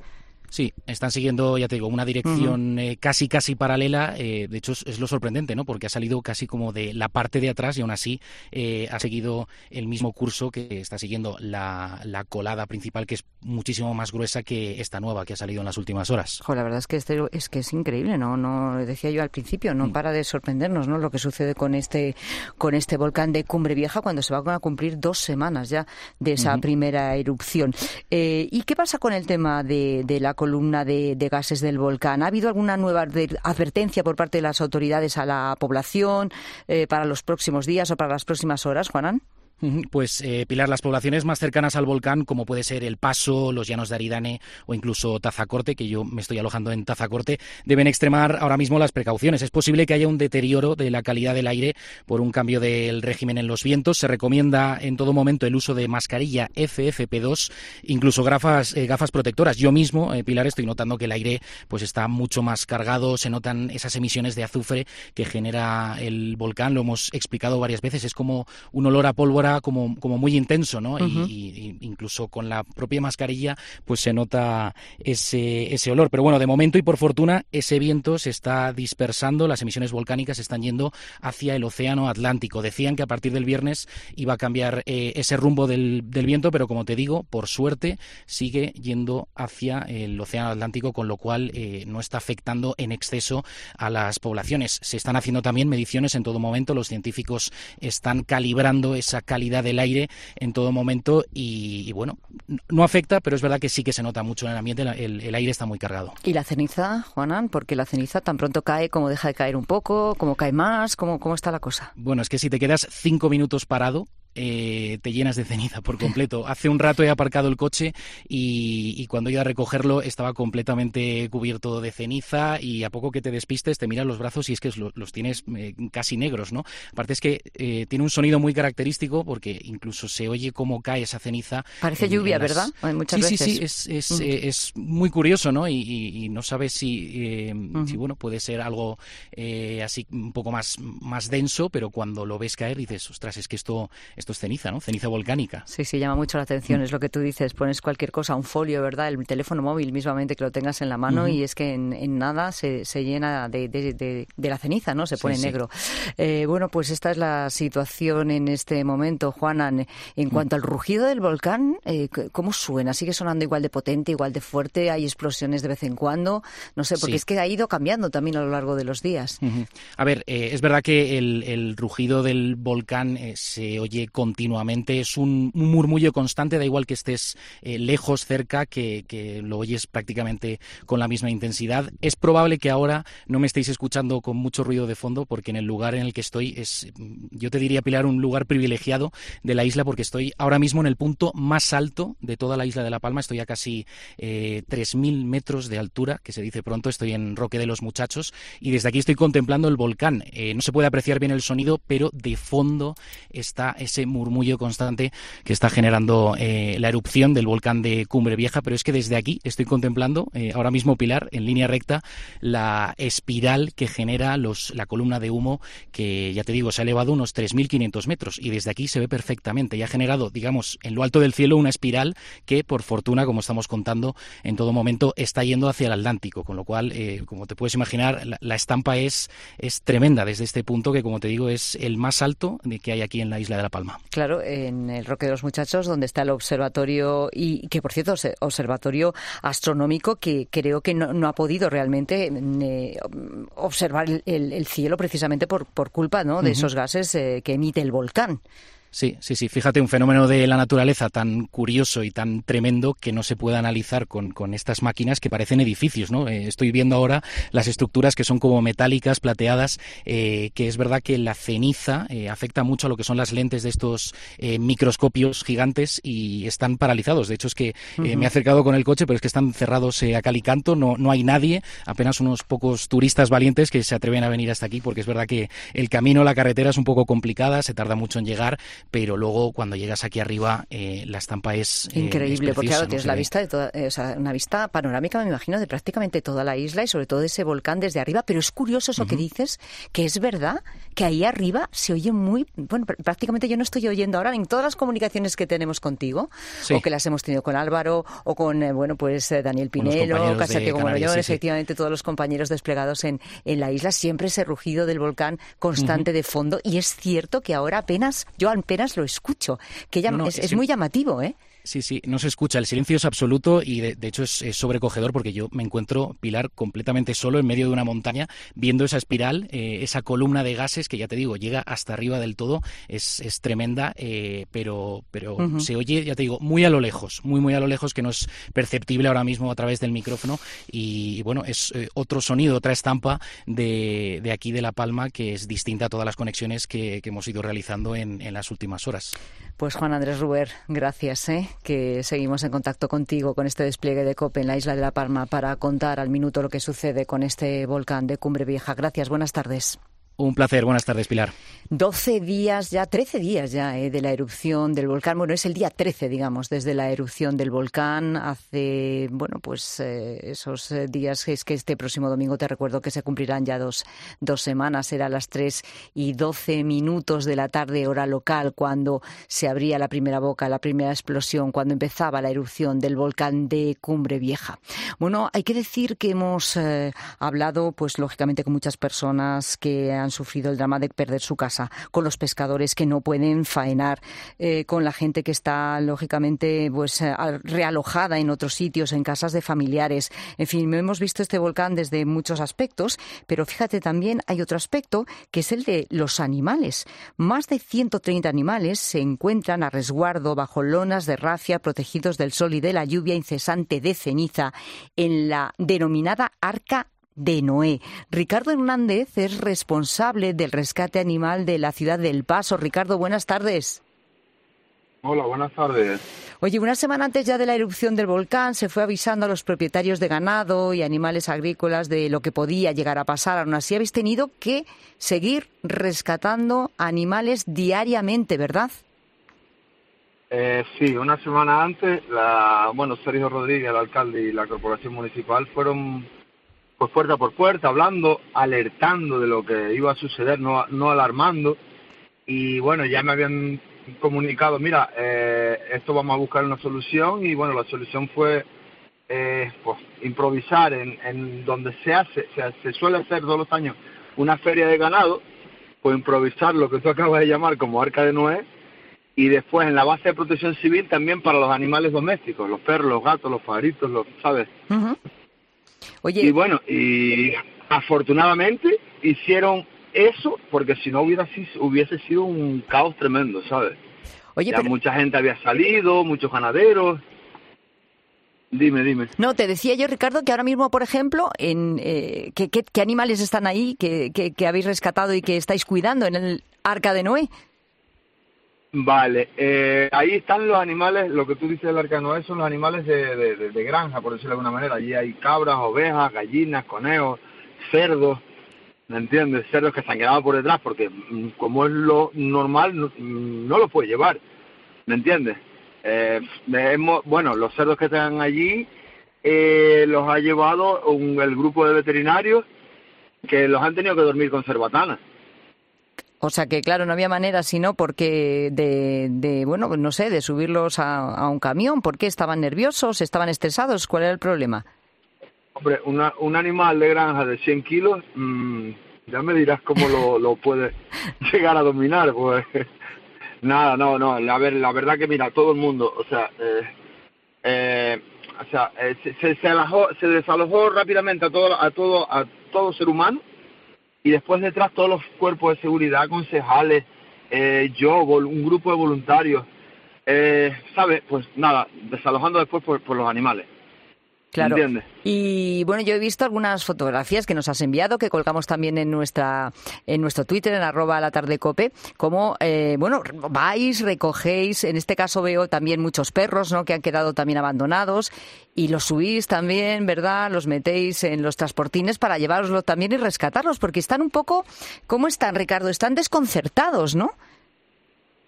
[SPEAKER 29] Sí, están siguiendo, ya te digo, una dirección uh-huh. eh, casi casi paralela. Eh, de hecho, es, es lo sorprendente, ¿no? Porque ha salido casi como de la parte de atrás y aún así eh, ha seguido el mismo curso que está siguiendo la, la colada principal, que es muchísimo más gruesa que esta nueva que ha salido en las últimas horas.
[SPEAKER 7] Jo, la verdad es que este, es que es increíble, ¿no? No decía yo al principio, no mm. para de sorprendernos, ¿no? Lo que sucede con este con este volcán de Cumbre Vieja cuando se van a cumplir dos semanas ya de esa uh-huh. primera erupción. Eh, ¿Y qué pasa con el tema de, de la columna de, de gases del volcán? ¿Ha habido alguna nueva advertencia por parte de las autoridades a la población eh, para los próximos días o para las próximas horas, Juanán?
[SPEAKER 29] Pues, eh, Pilar, las poblaciones más cercanas al volcán, como puede ser El Paso, los Llanos de Aridane o incluso Tazacorte, que yo me estoy alojando en Tazacorte, deben extremar ahora mismo las precauciones. Es posible que haya un deterioro de la calidad del aire por un cambio del régimen en los vientos. Se recomienda en todo momento el uso de mascarilla F F P dos, incluso gafas, eh, gafas protectoras. Yo mismo, eh, Pilar, estoy notando que el aire pues está mucho más cargado, se notan esas emisiones de azufre que genera el volcán, lo hemos explicado varias veces, es como un olor a pólvora Como, como muy intenso, ¿no? Uh-huh. Y, y incluso con la propia mascarilla pues se nota ese, ese olor. Pero bueno, de momento y por fortuna ese viento se está dispersando, las emisiones volcánicas están yendo hacia el océano Atlántico. Decían que a partir del viernes iba a cambiar eh, ese rumbo del, del viento, pero como te digo, por suerte sigue yendo hacia el océano Atlántico, con lo cual eh, no está afectando en exceso a las poblaciones. Se están haciendo también mediciones en todo momento, los científicos están calibrando esa calidad calidad del aire en todo momento y, y bueno, no afecta, pero es verdad que sí que se nota mucho en el ambiente, el, el aire está muy cargado.
[SPEAKER 7] ¿Y la ceniza, Juanán? Porque la ceniza tan pronto cae, como deja de caer un poco, como cae más, ¿cómo, cómo está la cosa?
[SPEAKER 29] Bueno, es que si te quedas cinco minutos parado, Eh, te llenas de ceniza por completo. Hace un rato he aparcado el coche y, y cuando he ido a recogerlo estaba completamente cubierto de ceniza y a poco que te despistes te miras los brazos y es que los, los tienes eh, casi negros, ¿no? Aparte es que eh, tiene un sonido muy característico porque incluso se oye cómo cae esa ceniza.
[SPEAKER 7] Parece en, lluvia, en las... ¿verdad? Muchas
[SPEAKER 29] sí,
[SPEAKER 7] veces.
[SPEAKER 29] sí, sí, es, es, mm. eh, es muy curioso, ¿no? Y, y, y no sabes si, eh, uh-huh. si bueno, puede ser algo eh, así un poco más, más denso, pero cuando lo ves caer dices, ostras, es que esto... esto es ceniza, ¿no? Ceniza volcánica.
[SPEAKER 7] Sí, sí, llama mucho la atención, mm. es lo que tú dices, pones cualquier cosa, un folio, ¿verdad? El teléfono móvil mismamente que lo tengas en la mano uh-huh. y es que en, en nada se, se llena de, de, de, de la ceniza, ¿no? Se pone sí, negro. Sí. Eh, bueno, pues esta es la situación en este momento, Juanan. En cuanto mm. al rugido del volcán, eh, ¿cómo suena? ¿Sigue sonando igual de potente, igual de fuerte? ¿Hay explosiones de vez en cuando? No sé, porque sí. es que ha ido cambiando también a lo largo de los días.
[SPEAKER 29] Uh-huh. A ver, eh, es verdad que el, el rugido del volcán eh, se oye continuamente, es un, un murmullo constante, da igual que estés eh, lejos, cerca, que, que lo oyes prácticamente con la misma intensidad. Es probable que ahora no me estéis escuchando con mucho ruido de fondo, porque en el lugar en el que estoy es, yo te diría, Pilar, un lugar privilegiado de la isla, porque estoy ahora mismo en el punto más alto de toda la isla de La Palma, estoy a casi eh, tres mil metros de altura, que se dice pronto, estoy en Roque de los Muchachos, y desde aquí estoy contemplando el volcán. Eh, no se puede apreciar bien el sonido, pero de fondo está ese murmullo constante que está generando eh, la erupción del volcán de Cumbre Vieja, pero es que desde aquí estoy contemplando eh, ahora mismo, Pilar, en línea recta, la espiral que genera los, la columna de humo que, ya te digo, se ha elevado unos tres mil quinientos metros y desde aquí se ve perfectamente y ha generado, digamos, en lo alto del cielo una espiral que, por fortuna, como estamos contando, en todo momento está yendo hacia el Atlántico, con lo cual, eh, como te puedes imaginar, la, la estampa es, es tremenda desde este punto que, como te digo, es el más alto de que hay aquí en la isla de La Palma.
[SPEAKER 7] Claro, en el Roque de los Muchachos, donde está el observatorio, y que por cierto, observatorio astronómico que creo que no, no ha podido realmente eh, observar el, el cielo precisamente por, por culpa, ¿no?, de uh-huh. esos gases eh, que emite el volcán.
[SPEAKER 29] Sí, sí, sí. Fíjate, un fenómeno de la naturaleza tan curioso y tan tremendo que no se puede analizar con, con estas máquinas que parecen edificios, ¿no? Eh, estoy viendo ahora las estructuras que son como metálicas, plateadas, eh, que es verdad que la ceniza eh, afecta mucho a lo que son las lentes de estos eh, microscopios gigantes y están paralizados. De hecho, es que eh, uh-huh. me he acercado con el coche, pero es que están cerrados eh, a cal y canto, no, no hay nadie, apenas unos pocos turistas valientes que se atreven a venir hasta aquí, porque es verdad que el camino, la carretera es un poco complicada, se tarda mucho en llegar, pero luego cuando llegas aquí arriba eh, la estampa es eh,
[SPEAKER 7] increíble,
[SPEAKER 29] es
[SPEAKER 7] porque
[SPEAKER 29] preciosa,
[SPEAKER 7] claro,
[SPEAKER 29] ¿no?
[SPEAKER 7] tienes
[SPEAKER 29] Se
[SPEAKER 7] la
[SPEAKER 29] ve.
[SPEAKER 7] vista de toda, eh, o sea, una vista panorámica, me imagino, de prácticamente toda la isla y sobre todo ese volcán desde arriba, pero es curioso eso uh-huh. que dices, que es verdad que ahí arriba se oye muy, bueno, prácticamente yo no estoy oyendo ahora en todas las comunicaciones que tenemos contigo, sí. o que las hemos tenido con Álvaro, o con, eh, bueno, pues eh, Daniel Pinelo, casi Santiago Mogollón, sí, efectivamente sí. todos los compañeros desplegados en, en la isla, siempre ese rugido del volcán constante uh-huh. de fondo, y es cierto que ahora apenas, yo apenas lo escucho, que ya no, no, es, es, es muy llamativo, ¿eh?
[SPEAKER 29] Sí, sí, no se escucha. El silencio es absoluto y, de, de hecho, es, es sobrecogedor porque yo me encuentro, Pilar, completamente solo en medio de una montaña, viendo esa espiral, eh, esa columna de gases que, ya te digo, llega hasta arriba del todo. Es, es tremenda, eh, pero, pero uh-huh. se oye, ya te digo, muy a lo lejos, muy, muy a lo lejos, que no es perceptible ahora mismo a través del micrófono. Y, bueno, es eh, otro sonido, otra estampa de, de aquí de La Palma que es distinta a todas las conexiones que, que hemos ido realizando en, en las últimas horas.
[SPEAKER 7] Pues Juan Andrés Ruber, gracias, ¿eh? que seguimos en contacto contigo con este despliegue de COPE en la isla de La Palma para contar al minuto lo que sucede con este volcán de Cumbre Vieja. Gracias, buenas tardes.
[SPEAKER 29] Un placer, buenas tardes, Pilar.
[SPEAKER 7] doce días ya, trece días ya eh, de la erupción del volcán. Bueno, es el día trece, digamos, desde la erupción del volcán. Hace, bueno, pues eh, esos días, es que este próximo domingo te recuerdo que se cumplirán ya dos, dos semanas. Era las tres y doce minutos de la tarde, hora local, cuando se abría la primera boca, la primera explosión, cuando empezaba la erupción del volcán de Cumbre Vieja. Bueno, hay que decir que hemos eh, hablado, pues lógicamente, con muchas personas que han sufrido el drama de perder su casa, con los pescadores que no pueden faenar, eh, con la gente que está lógicamente pues realojada en otros sitios, en casas de familiares. En fin, hemos visto este volcán desde muchos aspectos, pero fíjate, también hay otro aspecto que es el de los animales. Más de ciento treinta animales se encuentran a resguardo bajo lonas de rafia, protegidos del sol y de la lluvia incesante de ceniza, en la denominada Arca de Noé. Ricardo Hernández es responsable del rescate animal de la ciudad del Paso. Ricardo, buenas tardes.
[SPEAKER 9] Hola, buenas tardes.
[SPEAKER 7] Oye, una semana antes ya de la erupción del volcán se fue avisando a los propietarios de ganado y animales agrícolas de lo que podía llegar a pasar. Aún así habéis tenido que seguir rescatando animales diariamente, ¿verdad?
[SPEAKER 9] Eh, sí, una semana antes, la, bueno, Sergio Rodríguez, el alcalde, y la corporación municipal fueron pues puerta por puerta, hablando, alertando de lo que iba a suceder, no, no alarmando. Y bueno, ya me habían comunicado, mira, eh, esto vamos a buscar una solución. Y bueno, la solución fue eh, pues improvisar en, en donde se hace, se, se suele hacer todos los años una feria de ganado, pues improvisar lo que tú acabas de llamar como Arca de Noé. Y después en la base de protección civil también para los animales domésticos, los perros, los gatos, los pajaritos, los, ¿sabes?
[SPEAKER 7] Uh-huh. Oye.
[SPEAKER 9] Y bueno, y afortunadamente hicieron eso, porque si no hubiera hubiese sido un caos tremendo, ¿sabes?
[SPEAKER 7] Oye,
[SPEAKER 9] ya
[SPEAKER 7] pero...
[SPEAKER 9] mucha gente había salido, muchos ganaderos. Dime, dime.
[SPEAKER 7] No, te decía yo, Ricardo, que ahora mismo, por ejemplo, en eh, ¿qué, qué, ¿qué animales están ahí que, que, que habéis rescatado y que estáis cuidando en el Arca de Noé?
[SPEAKER 9] Vale, eh, ahí están los animales, lo que tú dices del Arca de Noé son los animales de, de, de, de granja, por decirlo de alguna manera. Allí hay cabras, ovejas, gallinas, conejos, cerdos, ¿me entiendes? Cerdos que se han quedado por detrás porque como es lo normal no, no los puede llevar, ¿me entiendes? Eh, hemos, bueno, los cerdos que están allí eh, los ha llevado un, el grupo de veterinarios que los han tenido que dormir con cerbatanas.
[SPEAKER 7] O sea que, claro, no había manera sino porque de, de bueno, no sé, de subirlos a, a un camión. ¿Por qué? ¿Estaban nerviosos? ¿Estaban estresados? ¿Cuál era el problema?
[SPEAKER 9] Hombre, una, un animal de granja de cien kilos, mmm, ya me dirás cómo lo, lo puedes llegar a dominar. Pues nada, no, no, a ver, la verdad que mira, todo el mundo, o sea, eh, eh, o sea, eh, se, se, se, alojó, se desalojó rápidamente a todo, a todo, a todo ser humano. Y después detrás todos los cuerpos de seguridad, concejales, eh, yo, un grupo de voluntarios, eh, ¿sabes? Pues nada, desalojando después por, por los animales.
[SPEAKER 7] Claro.
[SPEAKER 9] ¿Entiendes?
[SPEAKER 7] Y bueno, yo he visto algunas fotografías que nos has enviado, que colgamos también en nuestra en nuestro Twitter, en arroba la tarde cope, como, eh, bueno, vais, recogéis, en este caso veo también muchos perros, ¿no?, que han quedado también abandonados, y los subís también, ¿verdad?, los metéis en los transportines para llevároslos también y rescatarlos, porque están un poco, ¿cómo están, Ricardo? Están desconcertados, ¿no?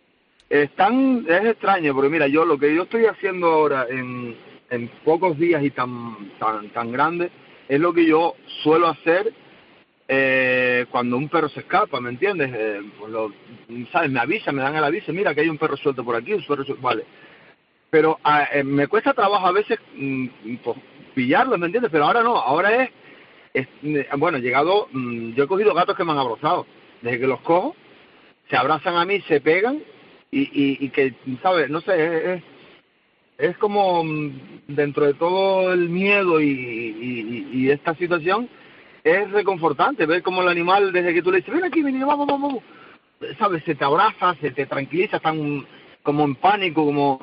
[SPEAKER 9] Están, es extraño, porque mira, yo lo que yo estoy haciendo ahora en, en pocos días y tan, tan, tan grande, es lo que yo suelo hacer eh, cuando un perro se escapa, ¿me entiendes? Eh, pues lo, ¿sabes? Me avisa, me dan el aviso, mira que hay un perro suelto por aquí, un perro suelto, vale. Pero eh, me cuesta trabajo a veces mm, pues, pillarlo, ¿me entiendes? Pero ahora no, ahora es, es bueno, llegado, mm, yo he cogido gatos que me han abrazado, desde que los cojo, se abrazan a mí, se pegan, y, y, y que, ¿sabes? No sé, es, es como dentro de todo el miedo y, y, y esta situación, es reconfortante ver cómo el animal, desde que tú le dices, ven aquí, ven, vamos, vamos, vamos, ¿sabes? Se te abraza, se te tranquiliza, están como en pánico, como...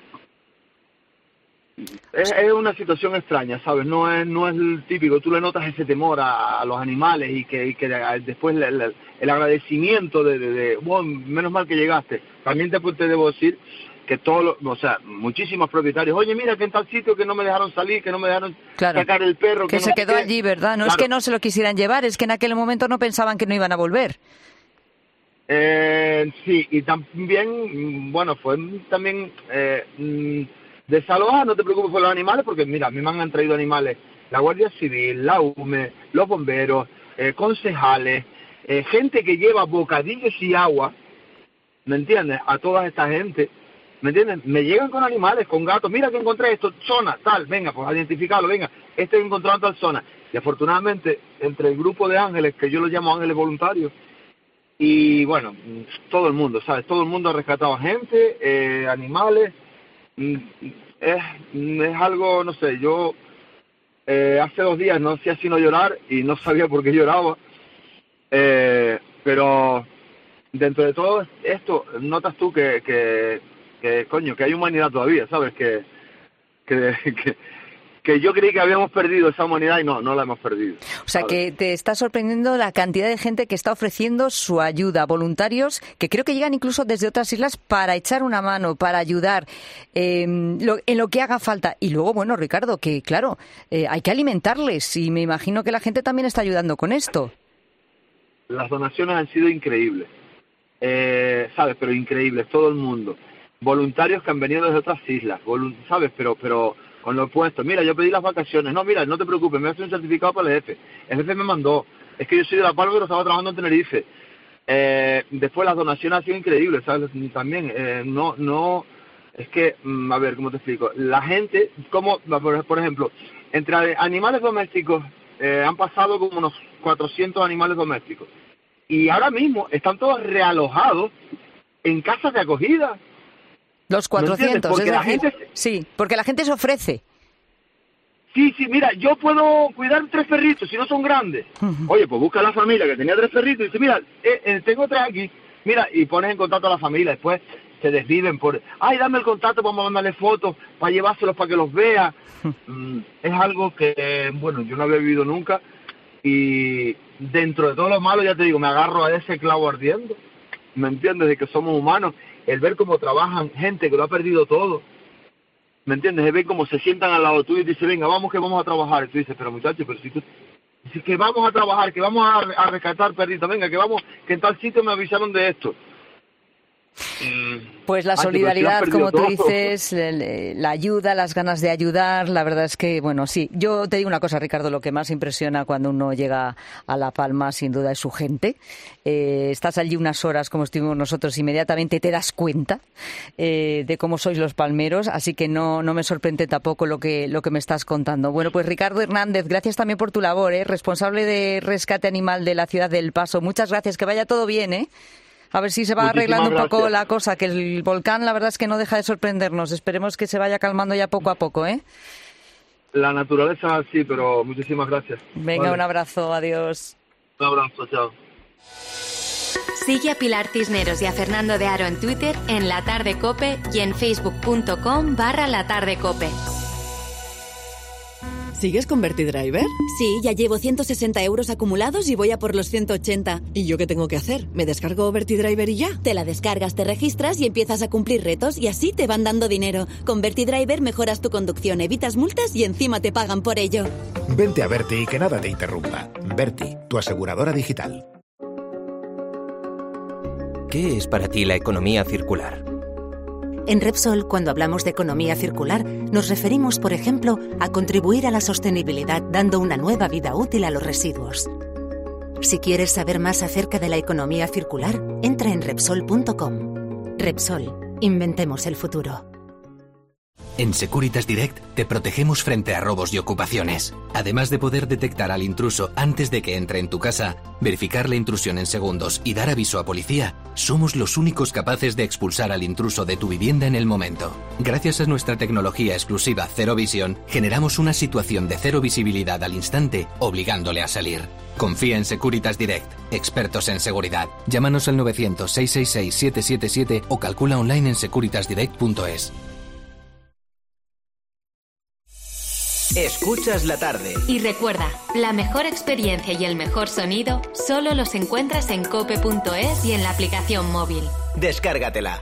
[SPEAKER 9] Es, es una situación extraña, ¿sabes? No es no es el típico, tú le notas ese temor a, a los animales y que, y que después el, el, el agradecimiento de, de, de bueno, menos mal que llegaste. También te, te debo decir que todos, o sea, muchísimos propietarios, oye, mira que en tal sitio que no me dejaron salir, que no me dejaron claro, sacar el perro.
[SPEAKER 7] Que, que se no, quedó que... allí, ¿verdad? No claro. Es que no se lo quisieran llevar, es que en aquel momento no pensaban que no iban a volver.
[SPEAKER 9] Eh, sí, y también, bueno, fue también... Eh, desalojar, no te preocupes por los animales, porque mira, a mí me han traído animales, la Guardia Civil, la U M E, los bomberos, eh, concejales, eh, gente que lleva bocadillos y agua, ¿me entiendes? A toda esta gente, ¿me entiendes? Me llegan con animales, con gatos, mira que encontré esto, zona, tal, venga, pues a identificarlo, venga, este encontró en tal zona. Y afortunadamente, entre el grupo de ángeles, que yo los llamo ángeles voluntarios, y bueno, todo el mundo, ¿sabes? Todo el mundo ha rescatado a gente, eh, animales. Es, es algo, no sé, yo eh, hace dos días no hacía sino llorar y no sabía por qué lloraba, eh, pero dentro de todo esto notas tú que, que, que coño, que hay humanidad todavía, ¿sabes? Que, que, que, que yo creí que habíamos perdido esa humanidad y no, no la hemos perdido.
[SPEAKER 7] O sea, que te está sorprendiendo la cantidad de gente que está ofreciendo su ayuda, voluntarios que creo que llegan incluso desde otras islas para echar una mano, para ayudar eh, lo, en lo que haga falta. Y luego, bueno, Ricardo, que claro, eh, hay que alimentarles y me imagino que la gente también está ayudando con esto.
[SPEAKER 9] Las donaciones han sido increíbles, eh, ¿sabes? Pero increíbles, todo el mundo. Voluntarios que han venido desde otras islas, ¿sabes? Pero... pero con lo opuesto, mira, yo pedí las vacaciones, no, mira, no te preocupes, me hace un certificado para el jefe, el jefe me mandó, es que yo soy de La Palma pero estaba trabajando en Tenerife, eh, después las donaciones han sido increíbles, ¿sabes? También, eh, no, no, es que, a ver, ¿cómo te explico? La gente, como, por ejemplo, entre animales domésticos, eh, han pasado como unos cuatrocientos animales domésticos, y ahora mismo están todos realojados en casas de acogida.
[SPEAKER 7] Los cuatrocientos,
[SPEAKER 9] porque
[SPEAKER 7] es
[SPEAKER 9] la
[SPEAKER 7] decir,
[SPEAKER 9] gente...
[SPEAKER 7] sí, porque la gente se ofrece.
[SPEAKER 9] Sí, sí, mira, yo puedo cuidar tres perritos si no son grandes. Uh-huh. Oye, pues busca a la familia que tenía tres perritos y dice, mira, eh, eh, tengo tres aquí, mira, y pones en contacto a la familia, después se desviven por, ay, dame el contacto, vamos a mandarle fotos, para llevárselos para que los vea. Uh-huh. Mm, es algo que, bueno, yo no había vivido nunca y dentro de todo lo malo, ya te digo, me agarro a ese clavo ardiendo, ¿me entiendes? De que somos humanos. El ver cómo trabajan gente que lo ha perdido todo, ¿me entiendes? El ver cómo se sientan al lado tuyo y te dicen, venga, vamos que vamos a trabajar. Y tú dices, pero muchachos, pero si tú... Dices que vamos a trabajar, que vamos a, a rescatar perritos, venga, que vamos, que en tal sitio me avisaron de esto.
[SPEAKER 7] Pues la solidaridad, como tú dices, la ayuda, las ganas de ayudar, la verdad es que, bueno, sí. Yo te digo una cosa, Ricardo, lo que más impresiona cuando uno llega a La Palma, sin duda, es su gente. Eh, estás allí unas horas, como estuvimos nosotros, inmediatamente te das cuenta eh, de cómo sois los palmeros, así que no, no me sorprende tampoco lo que, lo que me estás contando. Bueno, pues Ricardo Hernández, gracias también por tu labor, ¿eh? Responsable de rescate animal de la ciudad del Paso. Muchas gracias, que vaya todo bien, ¿eh? A ver si se va
[SPEAKER 9] Muchísimas
[SPEAKER 7] arreglando
[SPEAKER 9] gracias.
[SPEAKER 7] un poco la cosa, que el volcán la verdad es que no deja de sorprendernos. Esperemos que se vaya calmando ya poco a poco, ¿eh?
[SPEAKER 9] La naturaleza sí, pero muchísimas gracias.
[SPEAKER 7] Venga, vale. Un abrazo, adiós.
[SPEAKER 9] Un abrazo, chao.
[SPEAKER 3] Sigue a Pilar Cisneros y a Fernando de Aro en Twitter, en La Tarde Cope y en facebook.com barra La Tarde Cope.
[SPEAKER 10] ¿Sigues con VertiDriver?
[SPEAKER 11] Sí, ya llevo ciento sesenta euros acumulados y voy a por los ciento ochenta.
[SPEAKER 10] ¿Y yo qué tengo que hacer? ¿Me descargo VertiDriver y ya?
[SPEAKER 11] Te la descargas, te registras y empiezas a cumplir retos y así te van dando dinero. Con VertiDriver mejoras tu conducción, evitas multas y encima te pagan por ello.
[SPEAKER 12] Vente a Verti y que nada te interrumpa. Verti, tu aseguradora digital.
[SPEAKER 13] ¿Qué es para ti la economía circular? En Repsol, cuando hablamos de economía circular, nos referimos, por ejemplo, a contribuir a la sostenibilidad dando una nueva vida útil a los residuos. Si quieres saber más acerca de la economía circular, entra en Repsol punto com. Repsol, inventemos el futuro.
[SPEAKER 14] En Securitas Direct te protegemos frente a robos y ocupaciones. Además de poder detectar al intruso antes de que entre en tu casa, verificar la intrusión en segundos y dar aviso a policía, somos los únicos capaces de expulsar al intruso de tu vivienda en el momento. Gracias a nuestra tecnología exclusiva Zero Vision, generamos una situación de cero visibilidad al instante, obligándole a salir. Confía en Securitas Direct, expertos en seguridad. Llámanos al novecientos, seiscientos sesenta y seis, siete siete siete o calcula online en securitas direct punto es.
[SPEAKER 23] Escuchas la tarde.
[SPEAKER 3] Y recuerda, la mejor experiencia y el mejor sonido solo los encuentras en cope punto es y en la aplicación móvil.
[SPEAKER 23] Descárgatela.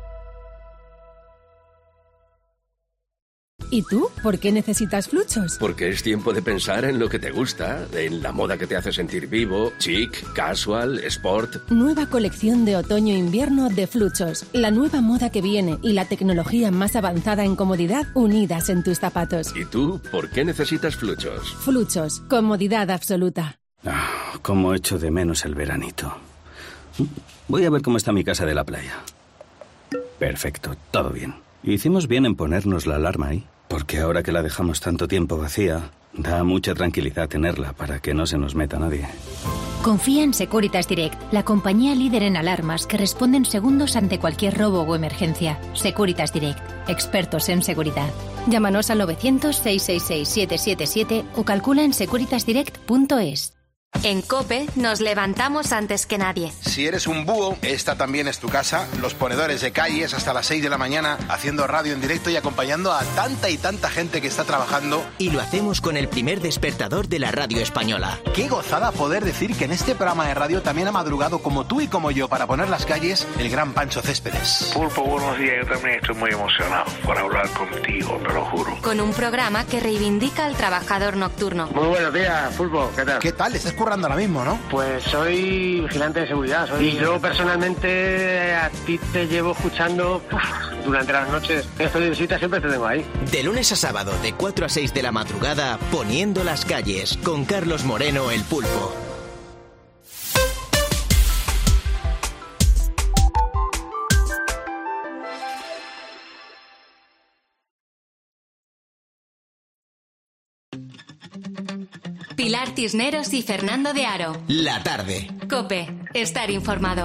[SPEAKER 15] ¿Y tú? ¿Por qué necesitas Fluchos?
[SPEAKER 16] Porque es tiempo de pensar en lo que te gusta, en la moda que te hace sentir vivo, chic, casual, sport.
[SPEAKER 15] Nueva colección de otoño-invierno de Fluchos. La nueva moda que viene y la tecnología más avanzada en comodidad unidas en tus zapatos.
[SPEAKER 16] ¿Y tú? ¿Por qué necesitas Fluchos?
[SPEAKER 15] Fluchos. Comodidad absoluta.
[SPEAKER 18] Ah, cómo echo de menos el veranito. Voy a ver cómo está mi casa de la playa. Perfecto, todo bien. Hicimos bien en ponernos la alarma ahí. Porque ahora que la dejamos tanto tiempo vacía, da mucha tranquilidad tenerla para que no se nos meta nadie.
[SPEAKER 19] Confía en Securitas Direct, la compañía líder en alarmas que responde en segundos ante cualquier robo o emergencia. Securitas Direct, expertos en seguridad. Llámanos al novecientos, seiscientos sesenta y seis, siete siete siete o calcula en securitas direct punto es.
[SPEAKER 3] En COPE nos levantamos antes que nadie.
[SPEAKER 20] Si eres un búho, esta también es tu casa. Los ponedores de calles hasta las seis de la mañana haciendo radio en directo y acompañando a tanta y tanta gente que está trabajando.
[SPEAKER 23] Y lo hacemos con el primer despertador de la radio española.
[SPEAKER 20] Qué gozada poder decir que en este programa de radio también ha madrugado como tú y como yo para poner las calles el gran Pancho Céspedes.
[SPEAKER 21] Pulpo, buenos días. Yo también estoy muy emocionado por hablar contigo, te lo juro.
[SPEAKER 3] Con un programa que reivindica al trabajador nocturno.
[SPEAKER 22] Muy buenos días, Pulpo. ¿Qué tal?
[SPEAKER 20] ¿Qué tal? ¿Estás currando ahora mismo, no?
[SPEAKER 22] Pues soy vigilante de seguridad. Soy... Y yo personalmente a ti te llevo escuchando uf, durante las noches. Estoy de visita, siempre te tengo ahí.
[SPEAKER 23] De lunes a sábado, de cuatro a seis de la madrugada, poniendo las calles, con Carlos Moreno, el Pulpo.
[SPEAKER 3] Pilar Cisneros y Fernando de Aro.
[SPEAKER 23] La tarde.
[SPEAKER 3] COPE. Estar informado.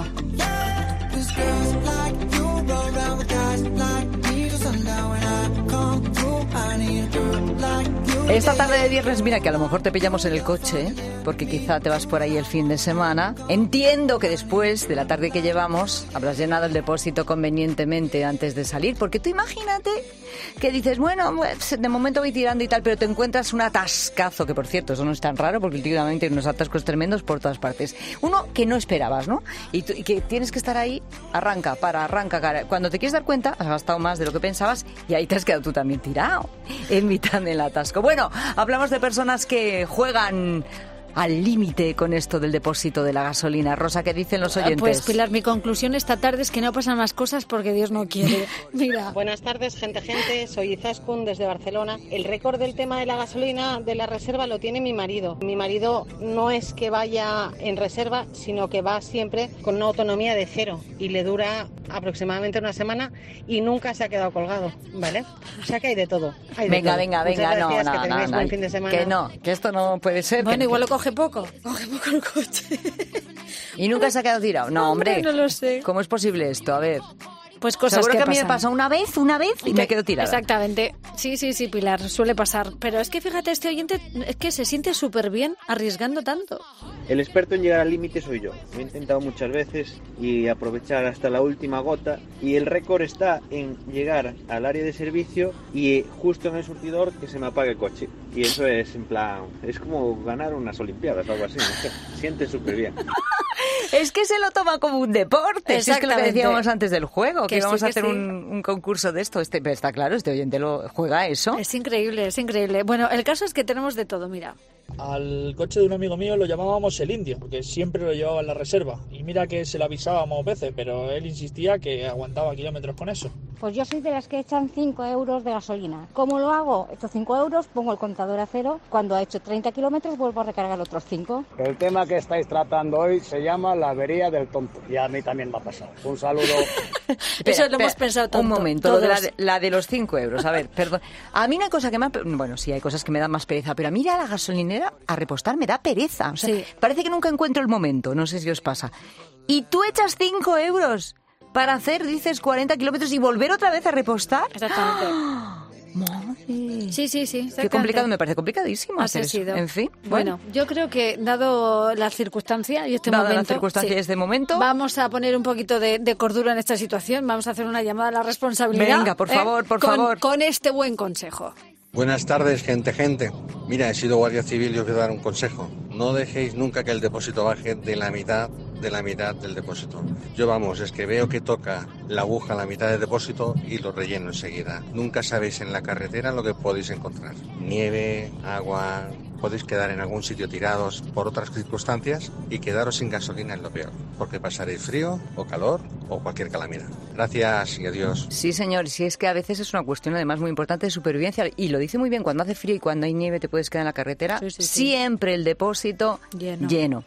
[SPEAKER 7] Esta tarde de viernes, mira que a lo mejor te pillamos en el coche, porque quizá te vas por ahí el fin de semana. Entiendo que después de la tarde que llevamos habrás llenado el depósito convenientemente antes de salir, porque tú imagínate que dices, bueno, de momento voy tirando y tal, pero te encuentras un atascazo, que por cierto, eso no es tan raro, porque últimamente hay unos atascos tremendos por todas partes. Uno que no esperabas, ¿no? Y, tú, y que tienes que estar ahí, arranca, para, arranca, cara. Cuando te quieres dar cuenta, has gastado más de lo que pensabas y ahí te has quedado tú también tirado, en mitad del atasco. Bueno, hablamos de personas que juegan al límite con esto del depósito de la gasolina. Rosa, ¿qué dicen los oyentes?
[SPEAKER 17] Pues Pilar, mi conclusión esta tarde es que no pasan más cosas porque Dios no quiere. Mira.
[SPEAKER 30] Buenas tardes, gente, gente. Soy Izaskun desde Barcelona. El récord del tema de la gasolina de la reserva lo tiene mi marido. Mi marido no es que vaya en reserva, sino que va siempre con una autonomía de cero y le dura aproximadamente una semana y nunca se ha quedado colgado, ¿vale? O sea que hay de todo. Hay de
[SPEAKER 7] venga,
[SPEAKER 30] todo.
[SPEAKER 7] venga,
[SPEAKER 30] Muchas
[SPEAKER 7] venga,
[SPEAKER 30] gracias,
[SPEAKER 7] no,
[SPEAKER 30] que
[SPEAKER 7] no,
[SPEAKER 30] tengáis
[SPEAKER 7] no,
[SPEAKER 30] buen
[SPEAKER 7] no,
[SPEAKER 30] fin de semana.
[SPEAKER 7] que no, que esto no puede ser.
[SPEAKER 17] Bueno,
[SPEAKER 7] que,
[SPEAKER 17] igual
[SPEAKER 7] que...
[SPEAKER 17] lo coge poco, coge poco el coche.
[SPEAKER 7] ¿Y nunca se ha quedado tirado? No, hombre,
[SPEAKER 17] no lo sé.
[SPEAKER 7] ¿Cómo es posible esto? A ver...
[SPEAKER 17] Pues cosas
[SPEAKER 7] Seguro
[SPEAKER 17] que,
[SPEAKER 7] que a mí
[SPEAKER 17] pasan.
[SPEAKER 7] me pasó una vez, una vez y me quedo tirada.
[SPEAKER 17] Exactamente. Sí, sí, sí, Pilar, suele pasar. Pero es que fíjate, este oyente es que se siente súper bien arriesgando tanto.
[SPEAKER 31] El experto en llegar al límite soy yo. Lo he intentado muchas veces y aprovechar hasta la última gota. Y el récord está en llegar al área de servicio y justo en el surtidor que se me apague el coche. Y eso es en plan, es como ganar unas olimpiadas o algo así. ¿No? Se siente súper bien.
[SPEAKER 7] Es que se lo toma como un deporte. Si es que lo que decíamos antes del juego, que, que íbamos sí, a hacer sí. un, un concurso de esto. Este, está claro, este oyente lo juega eso.
[SPEAKER 17] Es increíble, es increíble. Bueno, el caso es que tenemos de todo, mira.
[SPEAKER 1] al coche de un amigo mío lo llamábamos el indio, porque siempre lo llevaba en la reserva. Y mira que se lo avisábamos veces, pero él insistía que aguantaba kilómetros con eso.
[SPEAKER 2] Pues yo soy de las que echan cinco euros de gasolina. ¿Cómo lo hago? Echo cinco euros, pongo el contador a cero. Cuando ha hecho treinta kilómetros vuelvo a recargar otros cinco.
[SPEAKER 4] El tema que estáis tratando hoy se llama la avería del tonto. Y a mí también me ha pasado. Un saludo.
[SPEAKER 17] Espera, Eso lo espera, hemos pensado tanto.
[SPEAKER 7] Un momento, lo de la, la de los cinco euros. A ver, perdón. A mí una cosa que me ha... Bueno, sí, hay cosas que me dan más pereza, pero a mí ir a la gasolinera a repostar me da pereza. O sea, sí. Parece que nunca encuentro el momento. No sé si os pasa. Y tú echas cinco euros para hacer, dices, cuarenta kilómetros y volver otra vez a repostar.
[SPEAKER 17] Exactamente.
[SPEAKER 7] ¡Oh! Madre.
[SPEAKER 17] Sí, sí, sí.
[SPEAKER 7] Qué complicado, me parece complicadísimo hacer eso. En fin.
[SPEAKER 17] Bueno, bueno, yo creo que dado las circunstancias y este
[SPEAKER 7] dado
[SPEAKER 17] momento...
[SPEAKER 7] las circunstancias sí, y este momento...
[SPEAKER 17] Vamos a poner un poquito de, de cordura en esta situación. Vamos a hacer una llamada a la responsabilidad.
[SPEAKER 7] Venga, por favor,
[SPEAKER 17] ¿eh?
[SPEAKER 7] por
[SPEAKER 17] con,
[SPEAKER 7] favor.
[SPEAKER 17] Con este buen consejo.
[SPEAKER 5] Buenas tardes, gente, gente. Mira, he sido guardia civil y os voy a dar un consejo. No dejéis nunca que el depósito baje de la mitad de la mitad del depósito. Yo, vamos, es que veo que toca la aguja a la mitad del depósito y lo relleno enseguida. Nunca sabéis en la carretera lo que podéis encontrar. Nieve, agua... Podéis quedar en algún sitio tirados por otras circunstancias y quedaros sin gasolina es lo peor, porque pasaréis frío o calor o cualquier calamidad. Gracias y adiós.
[SPEAKER 7] Sí, señor, si es que a veces es una cuestión además muy importante de supervivencia y lo dice muy bien, cuando hace frío y cuando hay nieve te puedes quedar en la carretera, sí, sí, sí. Siempre el depósito lleno. lleno.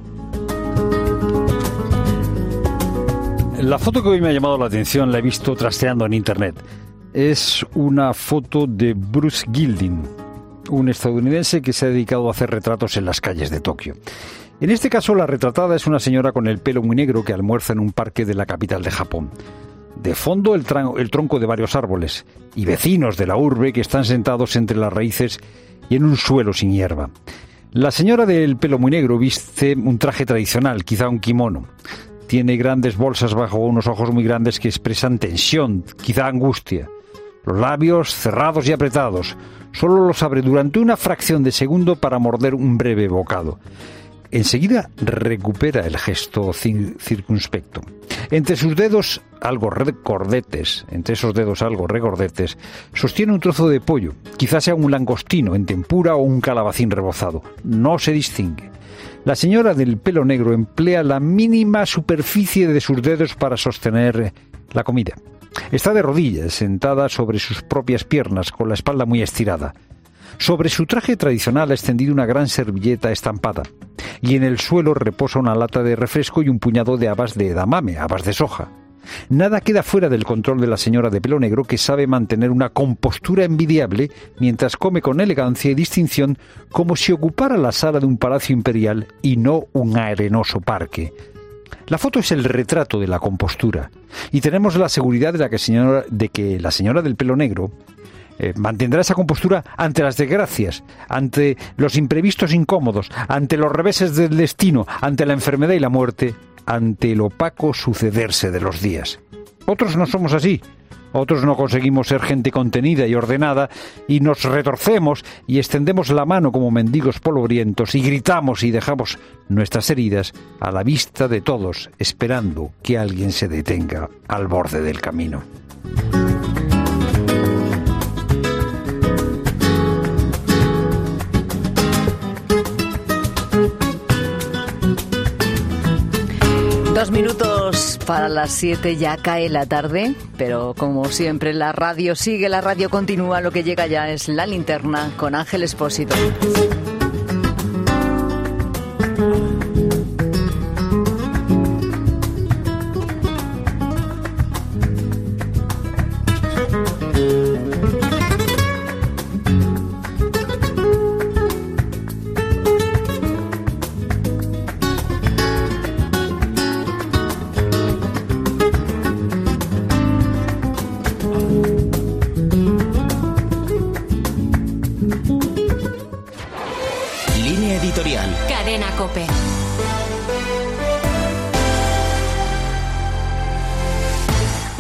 [SPEAKER 6] Uh-huh. La foto que hoy me ha llamado la atención la he visto trasteando en internet. Es una foto de Bruce Gilding, un estadounidense que se ha dedicado a hacer retratos en las calles de Tokio. En este caso, la retratada es una señora con el pelo muy negro que almuerza en un parque de la capital de Japón. De fondo, el, tran- el tronco de varios árboles y vecinos de la urbe que están sentados entre las raíces y en un suelo sin hierba. La señora del pelo muy negro viste un traje tradicional, quizá un kimono. Tiene grandes bolsas bajo unos ojos muy grandes que expresan tensión, quizá angustia. Los labios cerrados y apretados. Solo los abre durante una fracción de segundo para morder un breve bocado. Enseguida recupera el gesto circunspecto. Entre sus dedos algo recordetes, entre esos dedos algo regordetes, sostiene un trozo de pollo. Quizás sea un langostino en tempura o un calabacín rebozado. No se distingue. La señora del pelo negro emplea la mínima superficie de sus dedos para sostener la comida. Está de rodillas, sentada sobre sus propias piernas, con la espalda muy estirada. Sobre su traje tradicional ha extendido una gran servilleta estampada, y en el suelo reposa una lata de refresco y un puñado de habas de edamame, habas de soja. Nada queda fuera del control de la señora de pelo negro, que sabe mantener una compostura envidiable mientras come con elegancia y distinción, como si ocupara la sala de un palacio imperial y no un arenoso parque. La foto es el retrato de la compostura y tenemos la seguridad de, la que, señora, de que la señora del pelo negro eh, mantendrá esa compostura ante las desgracias, ante los imprevistos incómodos, ante los reveses del destino, ante la enfermedad y la muerte, ante el opaco sucederse de los días. Otros no somos así. Otros no conseguimos ser gente contenida y ordenada y nos retorcemos y extendemos la mano como mendigos polvorientos y gritamos y dejamos nuestras heridas a la vista de todos, esperando que alguien se detenga al borde del camino.
[SPEAKER 7] Dos minutos para las siete, ya cae la tarde, pero como siempre la radio sigue, la radio continúa, lo que llega ya es La Linterna con Ángel Expósito.
[SPEAKER 3] COPE.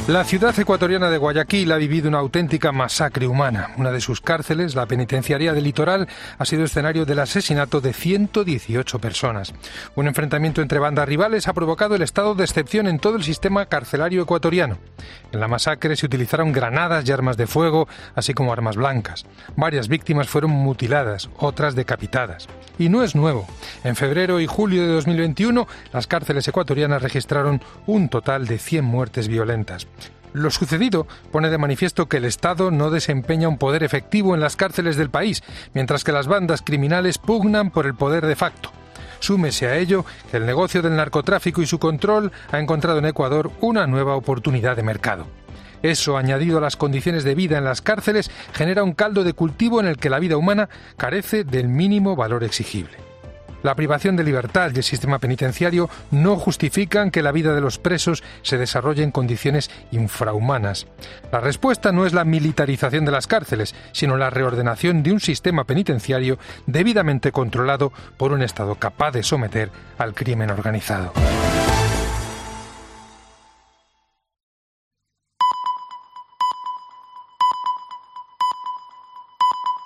[SPEAKER 8] La ciudad ecuatoriana de Guayaquil ha vivido una auténtica masacre humana. Una de sus cárceles, la penitenciaría del Litoral, ha sido escenario del asesinato de ciento dieciocho personas. Un enfrentamiento entre bandas rivales ha provocado el estado de excepción en todo el sistema carcelario ecuatoriano. En la masacre se utilizaron granadas y armas de fuego, así como armas blancas. Varias víctimas fueron mutiladas, otras decapitadas. Y no es nuevo. En febrero y julio de dos mil veintiuno, las cárceles ecuatorianas registraron un total de cien muertes violentas. Lo sucedido pone de manifiesto que el Estado no desempeña un poder efectivo en las cárceles del país, mientras que las bandas criminales pugnan por el poder de facto. Súmese a ello que el negocio del narcotráfico y su control ha encontrado en Ecuador una nueva oportunidad de mercado. Eso, añadido a las condiciones de vida en las cárceles, genera un caldo de cultivo en el que la vida humana carece del mínimo valor exigible. La privación de libertad y el sistema penitenciario no justifican que la vida de los presos se desarrolle en condiciones infrahumanas. La respuesta no es la militarización de las cárceles, sino la reordenación de un sistema penitenciario debidamente controlado por un Estado capaz de someter al crimen organizado.